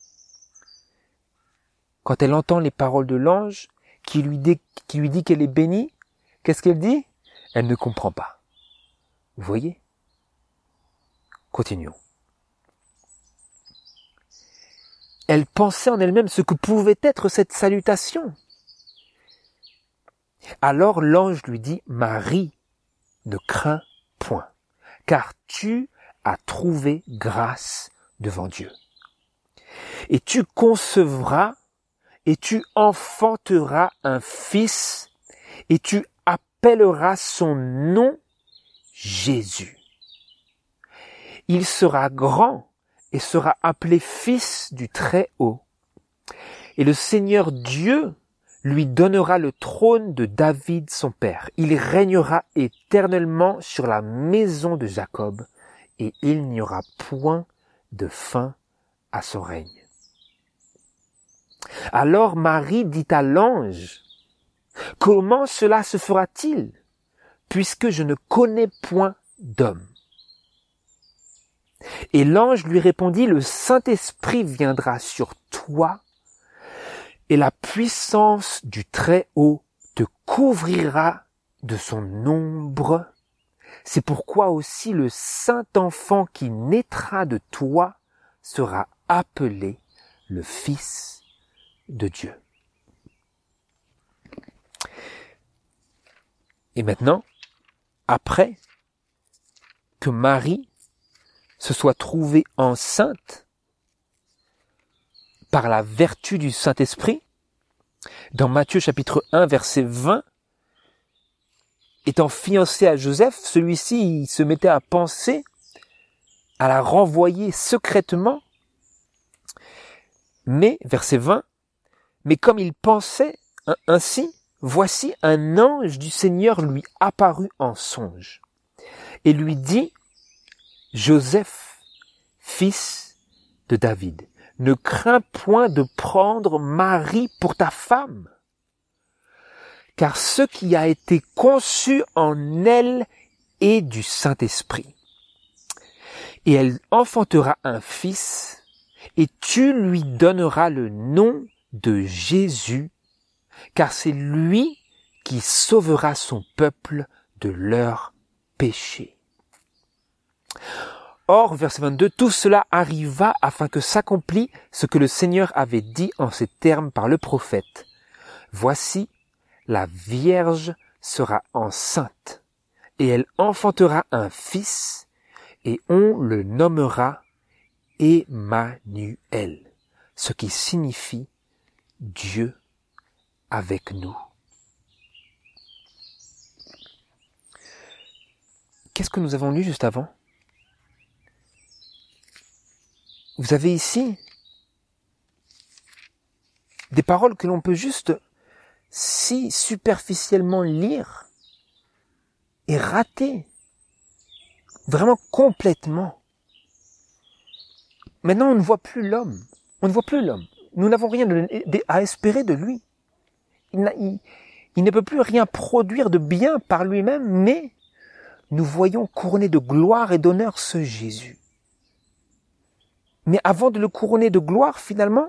Quand elle entend les paroles de l'ange qui lui dit, qui lui dit qu'elle est bénie, qu'est-ce qu'elle dit? Elle ne comprend pas. Vous voyez? Continuons. Elle pensait en elle-même ce que pouvait être cette salutation. Alors l'ange lui dit, Marie, ne crains point, car tu as trouvé grâce devant Dieu. Et tu concevras et tu enfanteras un fils et tu appelleras son nom Jésus. Il sera grand et sera appelé fils du Très-Haut. Et le Seigneur Dieu lui donnera le trône de David son père. Il régnera éternellement sur la maison de Jacob et il n'y aura point de fin à son règne. Alors Marie dit à l'ange, « Comment cela se fera-t-il, puisque je ne connais point d'homme ?» Et l'ange lui répondit, « Le Saint-Esprit viendra sur toi, et la puissance du Très-Haut te couvrira de son ombre. C'est pourquoi aussi le saint enfant qui naîtra de toi sera appelé le Fils de Dieu. » Et maintenant, après que Marie se soit trouvée enceinte par la vertu du Saint-Esprit, dans Matthieu chapitre un, verset vingt, étant fiancée à Joseph, celui-ci il se mettait à penser à la renvoyer secrètement. Mais, verset vingt, mais comme il pensait ainsi, voici un ange du Seigneur lui apparut en songe et lui dit, Joseph, fils de David, ne crains point de prendre Marie pour ta femme, car ce qui a été conçu en elle est du Saint-Esprit. Et elle enfantera un fils, et tu lui donneras le nom de Jésus, car c'est lui qui sauvera son peuple de leurs péchés. Or, verset vingt-deux, tout cela arriva afin que s'accomplît ce que le Seigneur avait dit en ces termes par le prophète. Voici, la Vierge sera enceinte, et elle enfantera un fils, et on le nommera Emmanuel, ce qui signifie Dieu avec nous. Qu'est-ce que nous avons lu juste avant ? Vous avez ici des paroles que l'on peut juste si superficiellement lire et rater vraiment complètement. Maintenant, on ne voit plus l'homme. On ne voit plus l'homme. Nous n'avons rien de, de, à espérer de lui. Il, il, il ne peut plus rien produire de bien par lui-même, mais nous voyons couronner de gloire et d'honneur ce Jésus. Mais avant de le couronner de gloire, finalement,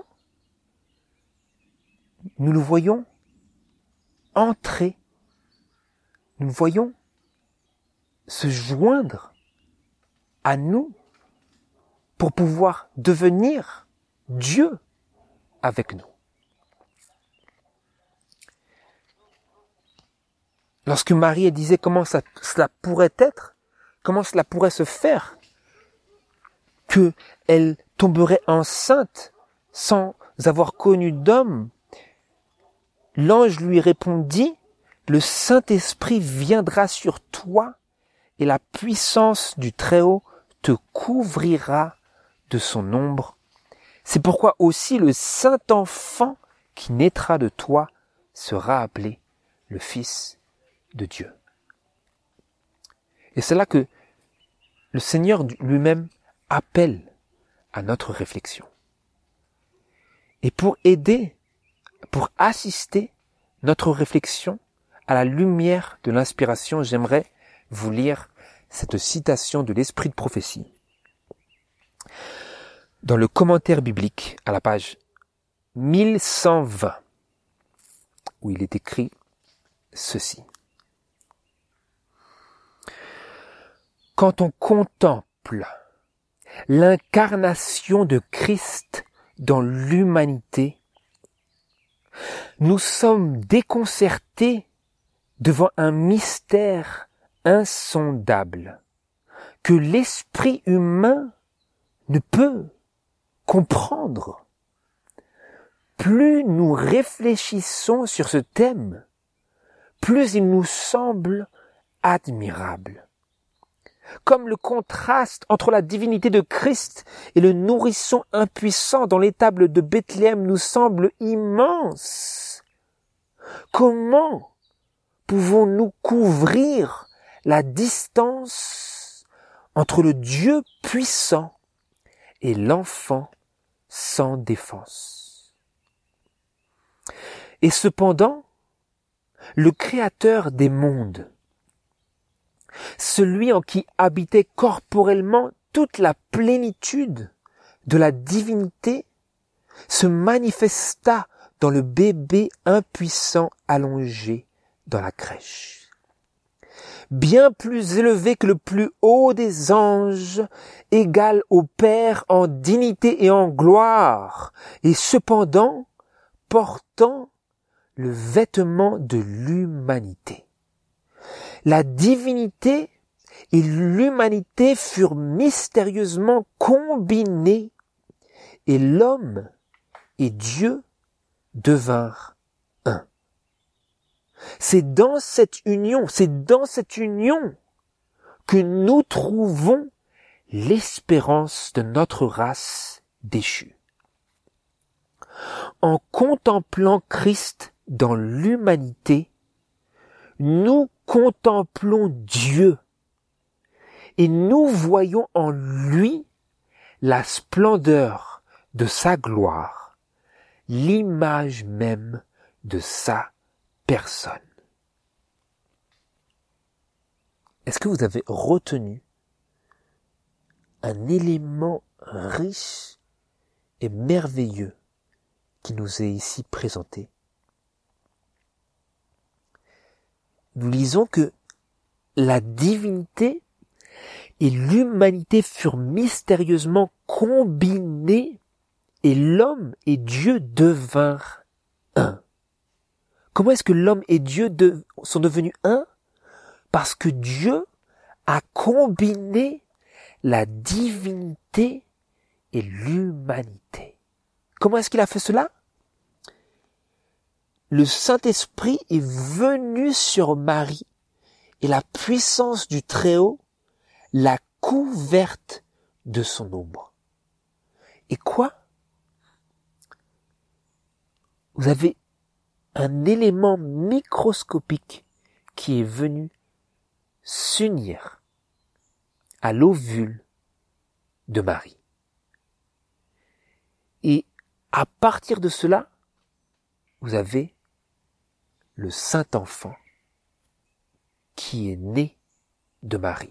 nous le voyons entrer. Nous le voyons se joindre à nous pour pouvoir devenir Dieu avec nous. Lorsque Marie disait comment ça, cela pourrait être, comment cela pourrait se faire, que elle tomberait enceinte sans avoir connu d'homme, l'ange lui répondit, « Le Saint-Esprit viendra sur toi et la puissance du Très-Haut te couvrira de son ombre. C'est pourquoi aussi le Saint-Enfant qui naîtra de toi sera appelé le Fils de Dieu. » Et c'est là que le Seigneur lui-même appelle à notre réflexion. Et pour aider, pour assister notre réflexion à la lumière de l'inspiration, j'aimerais vous lire cette citation de l'Esprit de prophétie. Dans le commentaire biblique, à la page mille cent vingt, où il est écrit ceci. Quand on contemple l'incarnation de Christ dans l'humanité, nous sommes déconcertés devant un mystère insondable que l'esprit humain ne peut comprendre plus nous réfléchissons sur ce thème, plus il nous semble admirable. Comme le contraste entre la divinité de Christ et le nourrisson impuissant dans l'étable de Bethléem nous semble immense. Comment pouvons-nous couvrir la distance entre le Dieu puissant et l'enfant sans défense? Et cependant, le Créateur des mondes, celui en qui habitait corporellement toute la plénitude de la divinité, se manifesta dans le bébé impuissant allongé dans la crèche. Bien plus élevé que le plus haut des anges, égal au Père en dignité et en gloire, et cependant portant le vêtement de l'humanité. La divinité et l'humanité furent mystérieusement combinés et l'homme et Dieu devinrent un. C'est dans cette union, c'est dans cette union que nous trouvons l'espérance de notre race déchue. En contemplant Christ dans l'humanité, nous contemplons Dieu et nous voyons en lui la splendeur de sa gloire, l'image même de sa personne. Est-ce que vous avez retenu un élément riche et merveilleux qui nous est ici présenté? Nous lisons que la divinité et l'humanité furent mystérieusement combinés et l'homme et Dieu devinrent un. Comment est-ce que l'homme et Dieu de, sont devenus un? Parce que Dieu a combiné la divinité et l'humanité. Comment est-ce qu'il a fait cela? Le Saint-Esprit est venu sur Marie et la puissance du Très-Haut l'a couverte de son ombre. Et quoi? Vous avez un élément microscopique qui est venu s'unir à l'ovule de Marie. Et à partir de cela, vous avez le Saint-Enfant qui est né de Marie.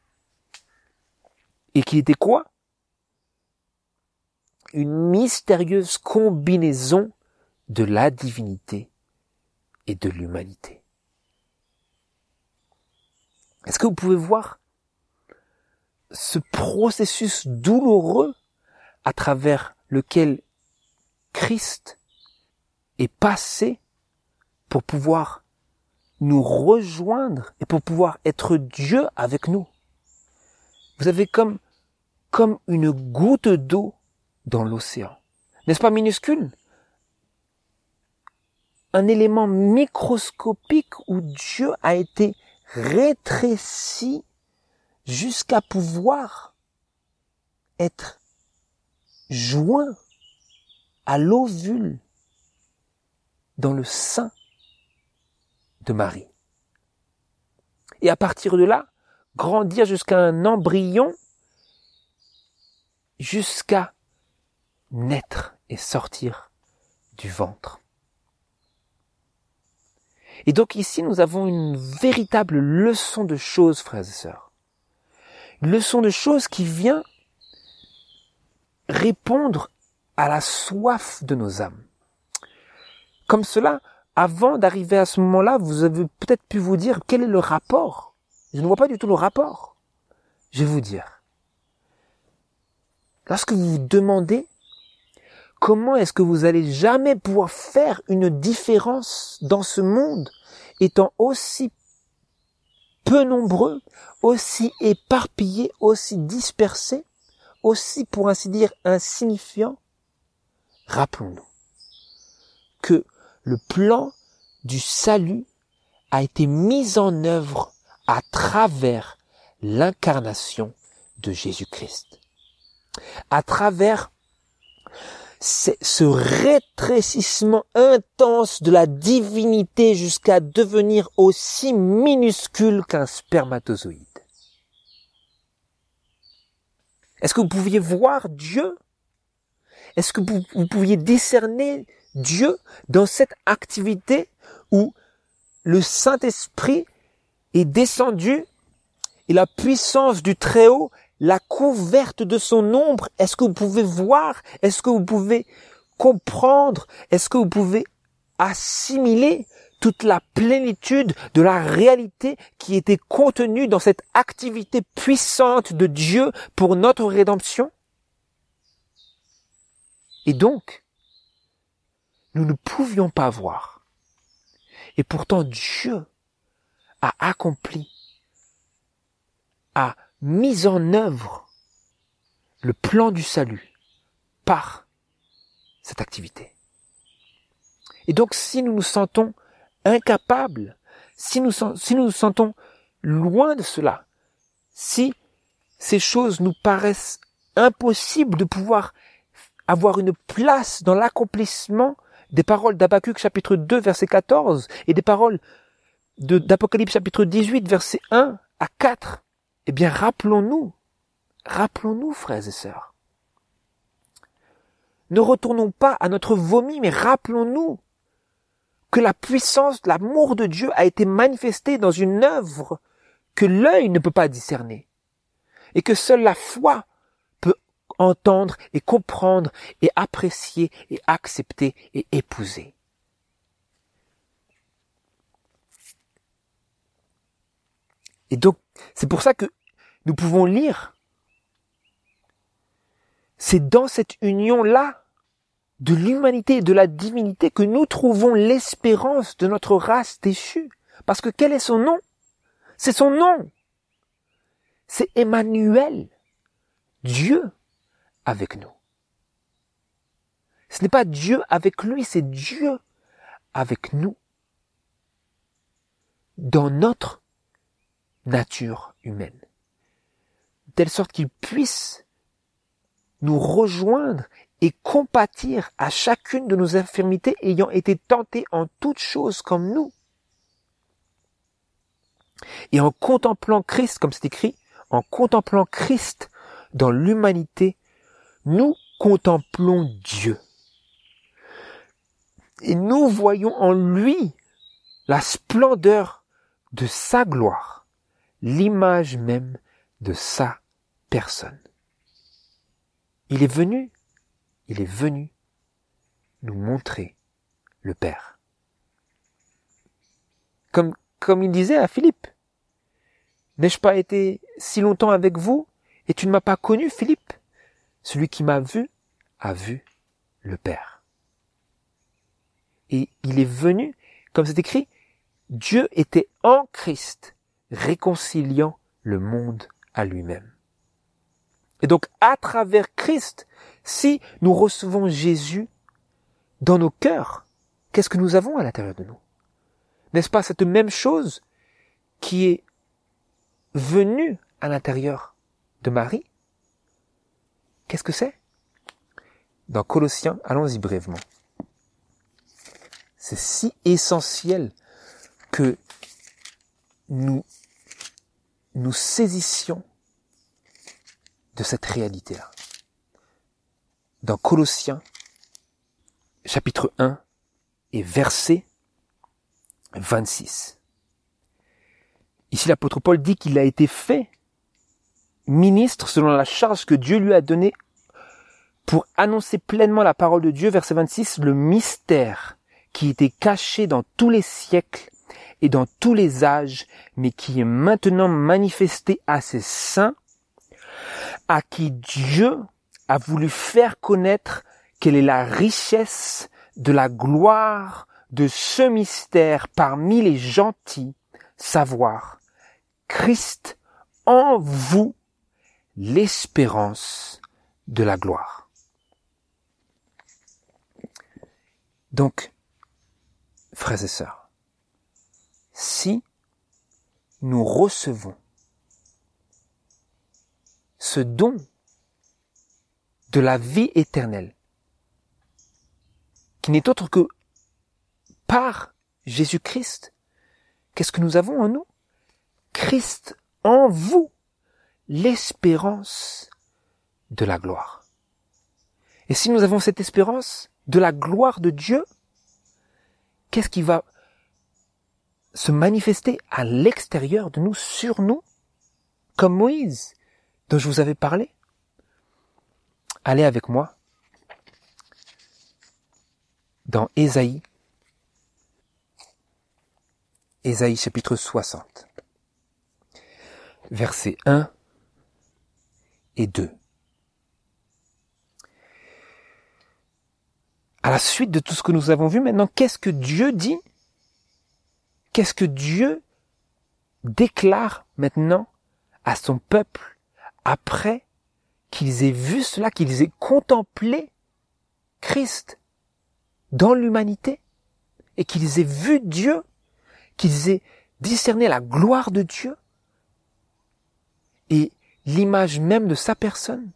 Et qui était quoi? Une mystérieuse combinaison de la divinité et de l'humanité. Est-ce que vous pouvez voir ce processus douloureux à travers lequel Christ est passé pour pouvoir nous rejoindre et pour pouvoir être Dieu avec nous? Vous avez comme, comme une goutte d'eau dans l'océan. N'est-ce pas minuscule? Un élément microscopique où Dieu a été rétréci jusqu'à pouvoir être joint à l'ovule dans le sein de Marie. Et à partir de là, grandir jusqu'à un embryon, jusqu'à naître et sortir du ventre. Et donc ici, nous avons une véritable leçon de choses, frères et sœurs. Une leçon de choses qui vient répondre à la soif de nos âmes. Comme cela, avant d'arriver à ce moment-là, vous avez peut-être pu vous dire quel est le rapport. Je ne vois pas du tout le rapport. Je vais vous dire. Lorsque vous vous demandez comment est-ce que vous allez jamais pouvoir faire une différence dans ce monde, étant aussi peu nombreux, aussi éparpillés, aussi dispersés, aussi, pour ainsi dire, insignifiants, rappelons-nous que le plan du salut a été mis en œuvre à travers l'incarnation de Jésus-Christ. À travers ce rétrécissement intense de la divinité jusqu'à devenir aussi minuscule qu'un spermatozoïde. Est-ce que vous pouviez voir Dieu? Est-ce que vous, vous pouviez discerner Dieu dans cette activité où le Saint-Esprit est descendu et la puissance du Très-Haut l'a couverte de son ombre? Est-ce que vous pouvez voir? Est-ce que vous pouvez comprendre? Est-ce que vous pouvez assimiler toute la plénitude de la réalité qui était contenue dans cette activité puissante de Dieu pour notre rédemption? Et donc, nous ne pouvions pas voir. Et pourtant, Dieu a accompli, a mis en œuvre le plan du salut par cette activité. Et donc, si nous nous sentons incapables, si nous, si nous nous sentons loin de cela, si ces choses nous paraissent impossibles de pouvoir avoir une place dans l'accomplissement des paroles d'Habakkuk chapitre deux verset quatorze et des paroles de, d'Apocalypse chapitre dix-huit verset un à quatre, eh bien rappelons-nous, rappelons-nous frères et sœurs. Ne retournons pas à notre vomi, mais rappelons-nous que la puissance, l'amour de Dieu a été manifestée dans une œuvre que l'œil ne peut pas discerner et que seule la foi peut entendre et comprendre et apprécier et accepter et épouser. Et donc, c'est pour ça que nous pouvons lire. C'est dans cette union-là de l'humanité et de la divinité que nous trouvons l'espérance de notre race déchue. Parce que quel est son nom? C'est son nom. C'est Emmanuel, Dieu avec nous. Ce n'est pas Dieu avec lui, c'est Dieu avec nous. Dans notre nature humaine. De telle sorte qu'il puisse nous rejoindre et compatir à chacune de nos infirmités ayant été tentés en toutes choses comme nous. Et en contemplant Christ, comme c'est écrit, en contemplant Christ dans l'humanité, nous contemplons Dieu. Et nous voyons en lui la splendeur de sa gloire, l'image même de sa personne. Il est venu, il est venu nous montrer le Père. Comme, comme il disait à Philippe, n'ai-je pas été si longtemps avec vous et tu ne m'as pas connu, Philippe? Celui qui m'a vu a vu le Père. Et il est venu, comme c'est écrit, Dieu était en Christ, réconciliant le monde à lui-même. Et donc, à travers Christ, si nous recevons Jésus dans nos cœurs, qu'est-ce que nous avons à l'intérieur de nous? N'est-ce pas cette même chose qui est venue à l'intérieur de Marie? Qu'est-ce que c'est? Dans Colossiens, allons-y brièvement. C'est si essentiel que nous nous saisissions de cette réalité-là. Dans Colossiens, chapitre un et verset vingt-six. Ici, l'apôtre Paul dit qu'il a été fait ministre selon la charge que Dieu lui a donnée pour annoncer pleinement la parole de Dieu. Verset vingt-six, le mystère qui était caché dans tous les siècles et dans tous les âges, mais qui est maintenant manifesté à ses saints, à qui Dieu a voulu faire connaître quelle est la richesse de la gloire de ce mystère parmi les gentils, savoir Christ en vous, l'espérance de la gloire. Donc, frères et sœurs, si nous recevons ce don de la vie éternelle, qui n'est autre que par Jésus-Christ, qu'est-ce que nous avons en nous? Christ en vous, l'espérance de la gloire. Et si nous avons cette espérance de la gloire de Dieu, qu'est-ce qui va se manifester à l'extérieur de nous, sur nous, comme Moïse, dont je vous avais parlé? Allez avec moi dans Ésaïe, Ésaïe chapitre soixante, versets un et deux. À la suite de tout ce que nous avons vu maintenant, qu'est-ce que Dieu dit? Qu'est-ce que Dieu déclare maintenant à son peuple après qu'ils aient vu cela, qu'ils aient contemplé Christ dans l'humanité et qu'ils aient vu Dieu, qu'ils aient discerné la gloire de Dieu et l'image même de sa personne?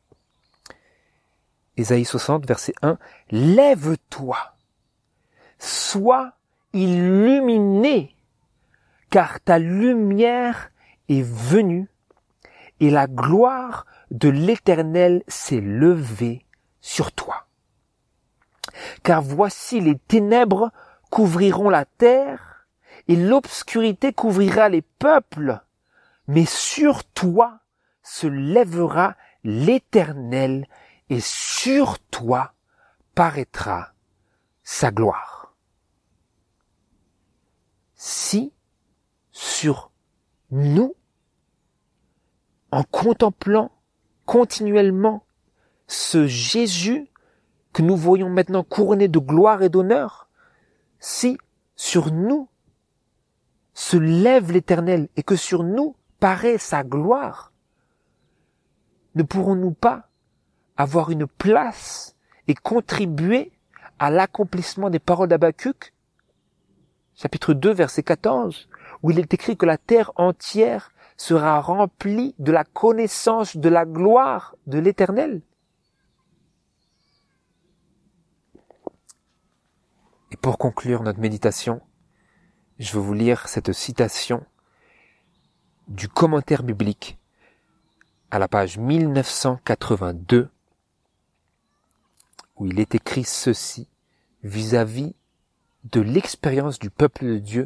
Ésaïe soixante, verset un, « Lève-toi, sois illuminé, car ta lumière est venue, et la gloire de l'Éternel s'est levée sur toi. Car voici les ténèbres couvriront la terre, et l'obscurité couvrira les peuples, mais sur toi se lèvera l'Éternel, et sur toi paraîtra sa gloire. » Si, sur nous, en contemplant continuellement ce Jésus que nous voyons maintenant couronné de gloire et d'honneur, si sur nous se lève l'Éternel et que sur nous paraît sa gloire, ne pourrons-nous pas avoir une place et contribuer à l'accomplissement des paroles d'Habakkuk, chapitre deux, verset quatorze, où il est écrit que la terre entière sera remplie de la connaissance de la gloire de l'Éternel? Et pour conclure notre méditation, je veux vous lire cette citation du commentaire biblique à la page mille neuf cent quatre-vingt-deux, où il est écrit ceci vis-à-vis de l'expérience du peuple de Dieu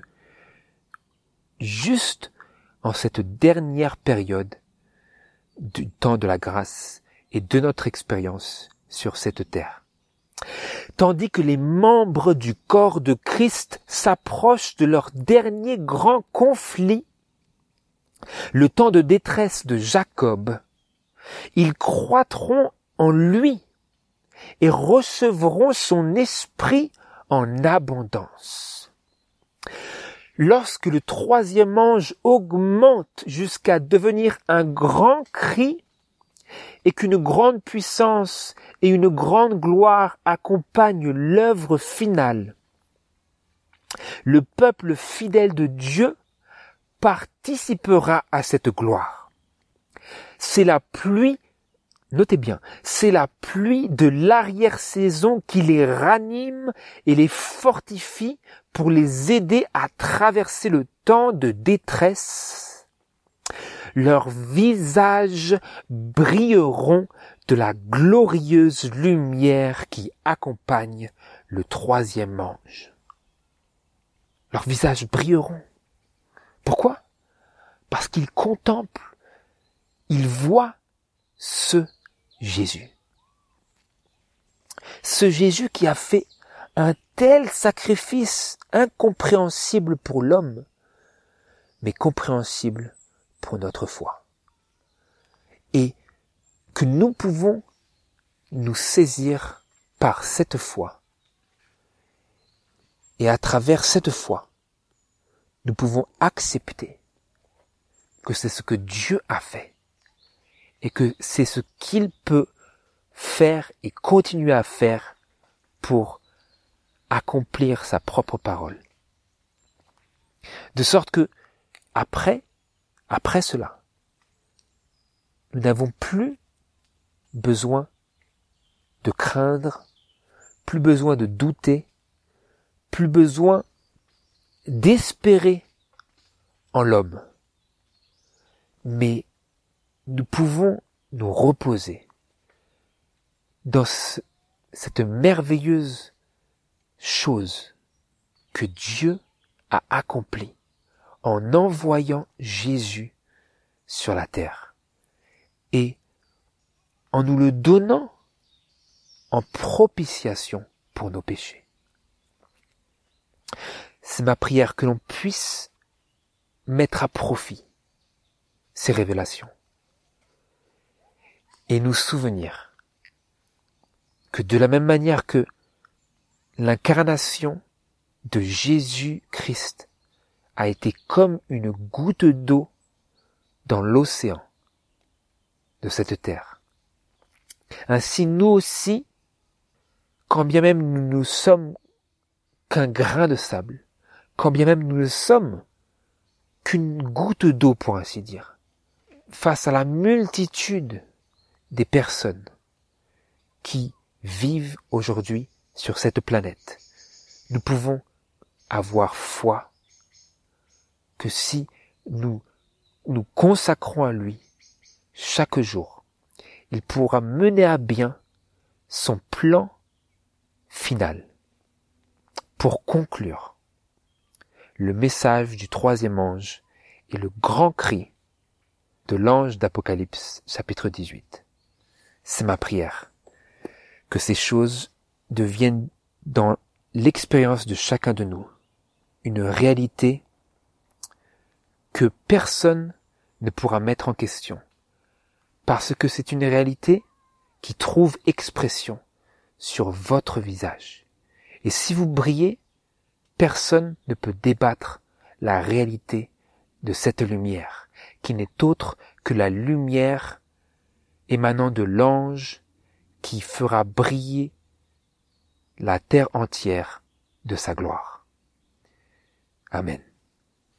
juste en cette dernière période du temps de la grâce et de notre expérience sur cette terre. Tandis que les membres du corps de Christ s'approchent de leur dernier grand conflit, le temps de détresse de Jacob, ils croîtront en lui et recevront son esprit en abondance. Lorsque le troisième ange augmente jusqu'à devenir un grand cri et qu'une grande puissance et une grande gloire accompagnent l'œuvre finale, le peuple fidèle de Dieu participera à cette gloire. C'est la pluie, notez bien, c'est la pluie de l'arrière-saison qui les ranime et les fortifie pour les aider à traverser le temps de détresse. Leurs visages brilleront de la glorieuse lumière qui accompagne le troisième ange. Leurs visages brilleront. Pourquoi? Parce qu'ils contemplent, ils voient ce Jésus. Ce Jésus qui a fait un tel sacrifice incompréhensible pour l'homme, mais compréhensible pour notre foi. Et que nous pouvons nous saisir par cette foi. Et à travers cette foi, nous pouvons accepter que c'est ce que Dieu a fait et que c'est ce qu'il peut faire et continuer à faire pour accomplir sa propre parole. De sorte que, après, après cela, nous n'avons plus besoin de craindre, plus besoin de douter, plus besoin d'espérer en l'homme. Mais nous pouvons nous reposer dans ce, cette merveilleuse chose que Dieu a accomplie en envoyant Jésus sur la terre et en nous le donnant en propitiation pour nos péchés. C'est ma prière que l'on puisse mettre à profit ces révélations et nous souvenir que de la même manière que l'incarnation de Jésus-Christ a été comme une goutte d'eau dans l'océan de cette terre, ainsi nous aussi, quand bien même nous ne sommes qu'un grain de sable, quand bien même nous ne sommes qu'une goutte d'eau pour ainsi dire, face à la multitude des personnes qui vivent aujourd'hui sur cette planète, nous pouvons avoir foi que si nous nous consacrons à lui chaque jour, il pourra mener à bien son plan final. Pour conclure, le message du troisième ange est le grand cri de l'ange d'Apocalypse, chapitre dix-huit. C'est ma prière, que ces choses deviennent dans l'expérience de chacun de nous une réalité que personne ne pourra mettre en question, parce que c'est une réalité qui trouve expression sur votre visage. Et si vous brillez, personne ne peut débattre la réalité de cette lumière, qui n'est autre que la lumière émanant de l'ange qui fera briller la terre entière de sa gloire. Amen.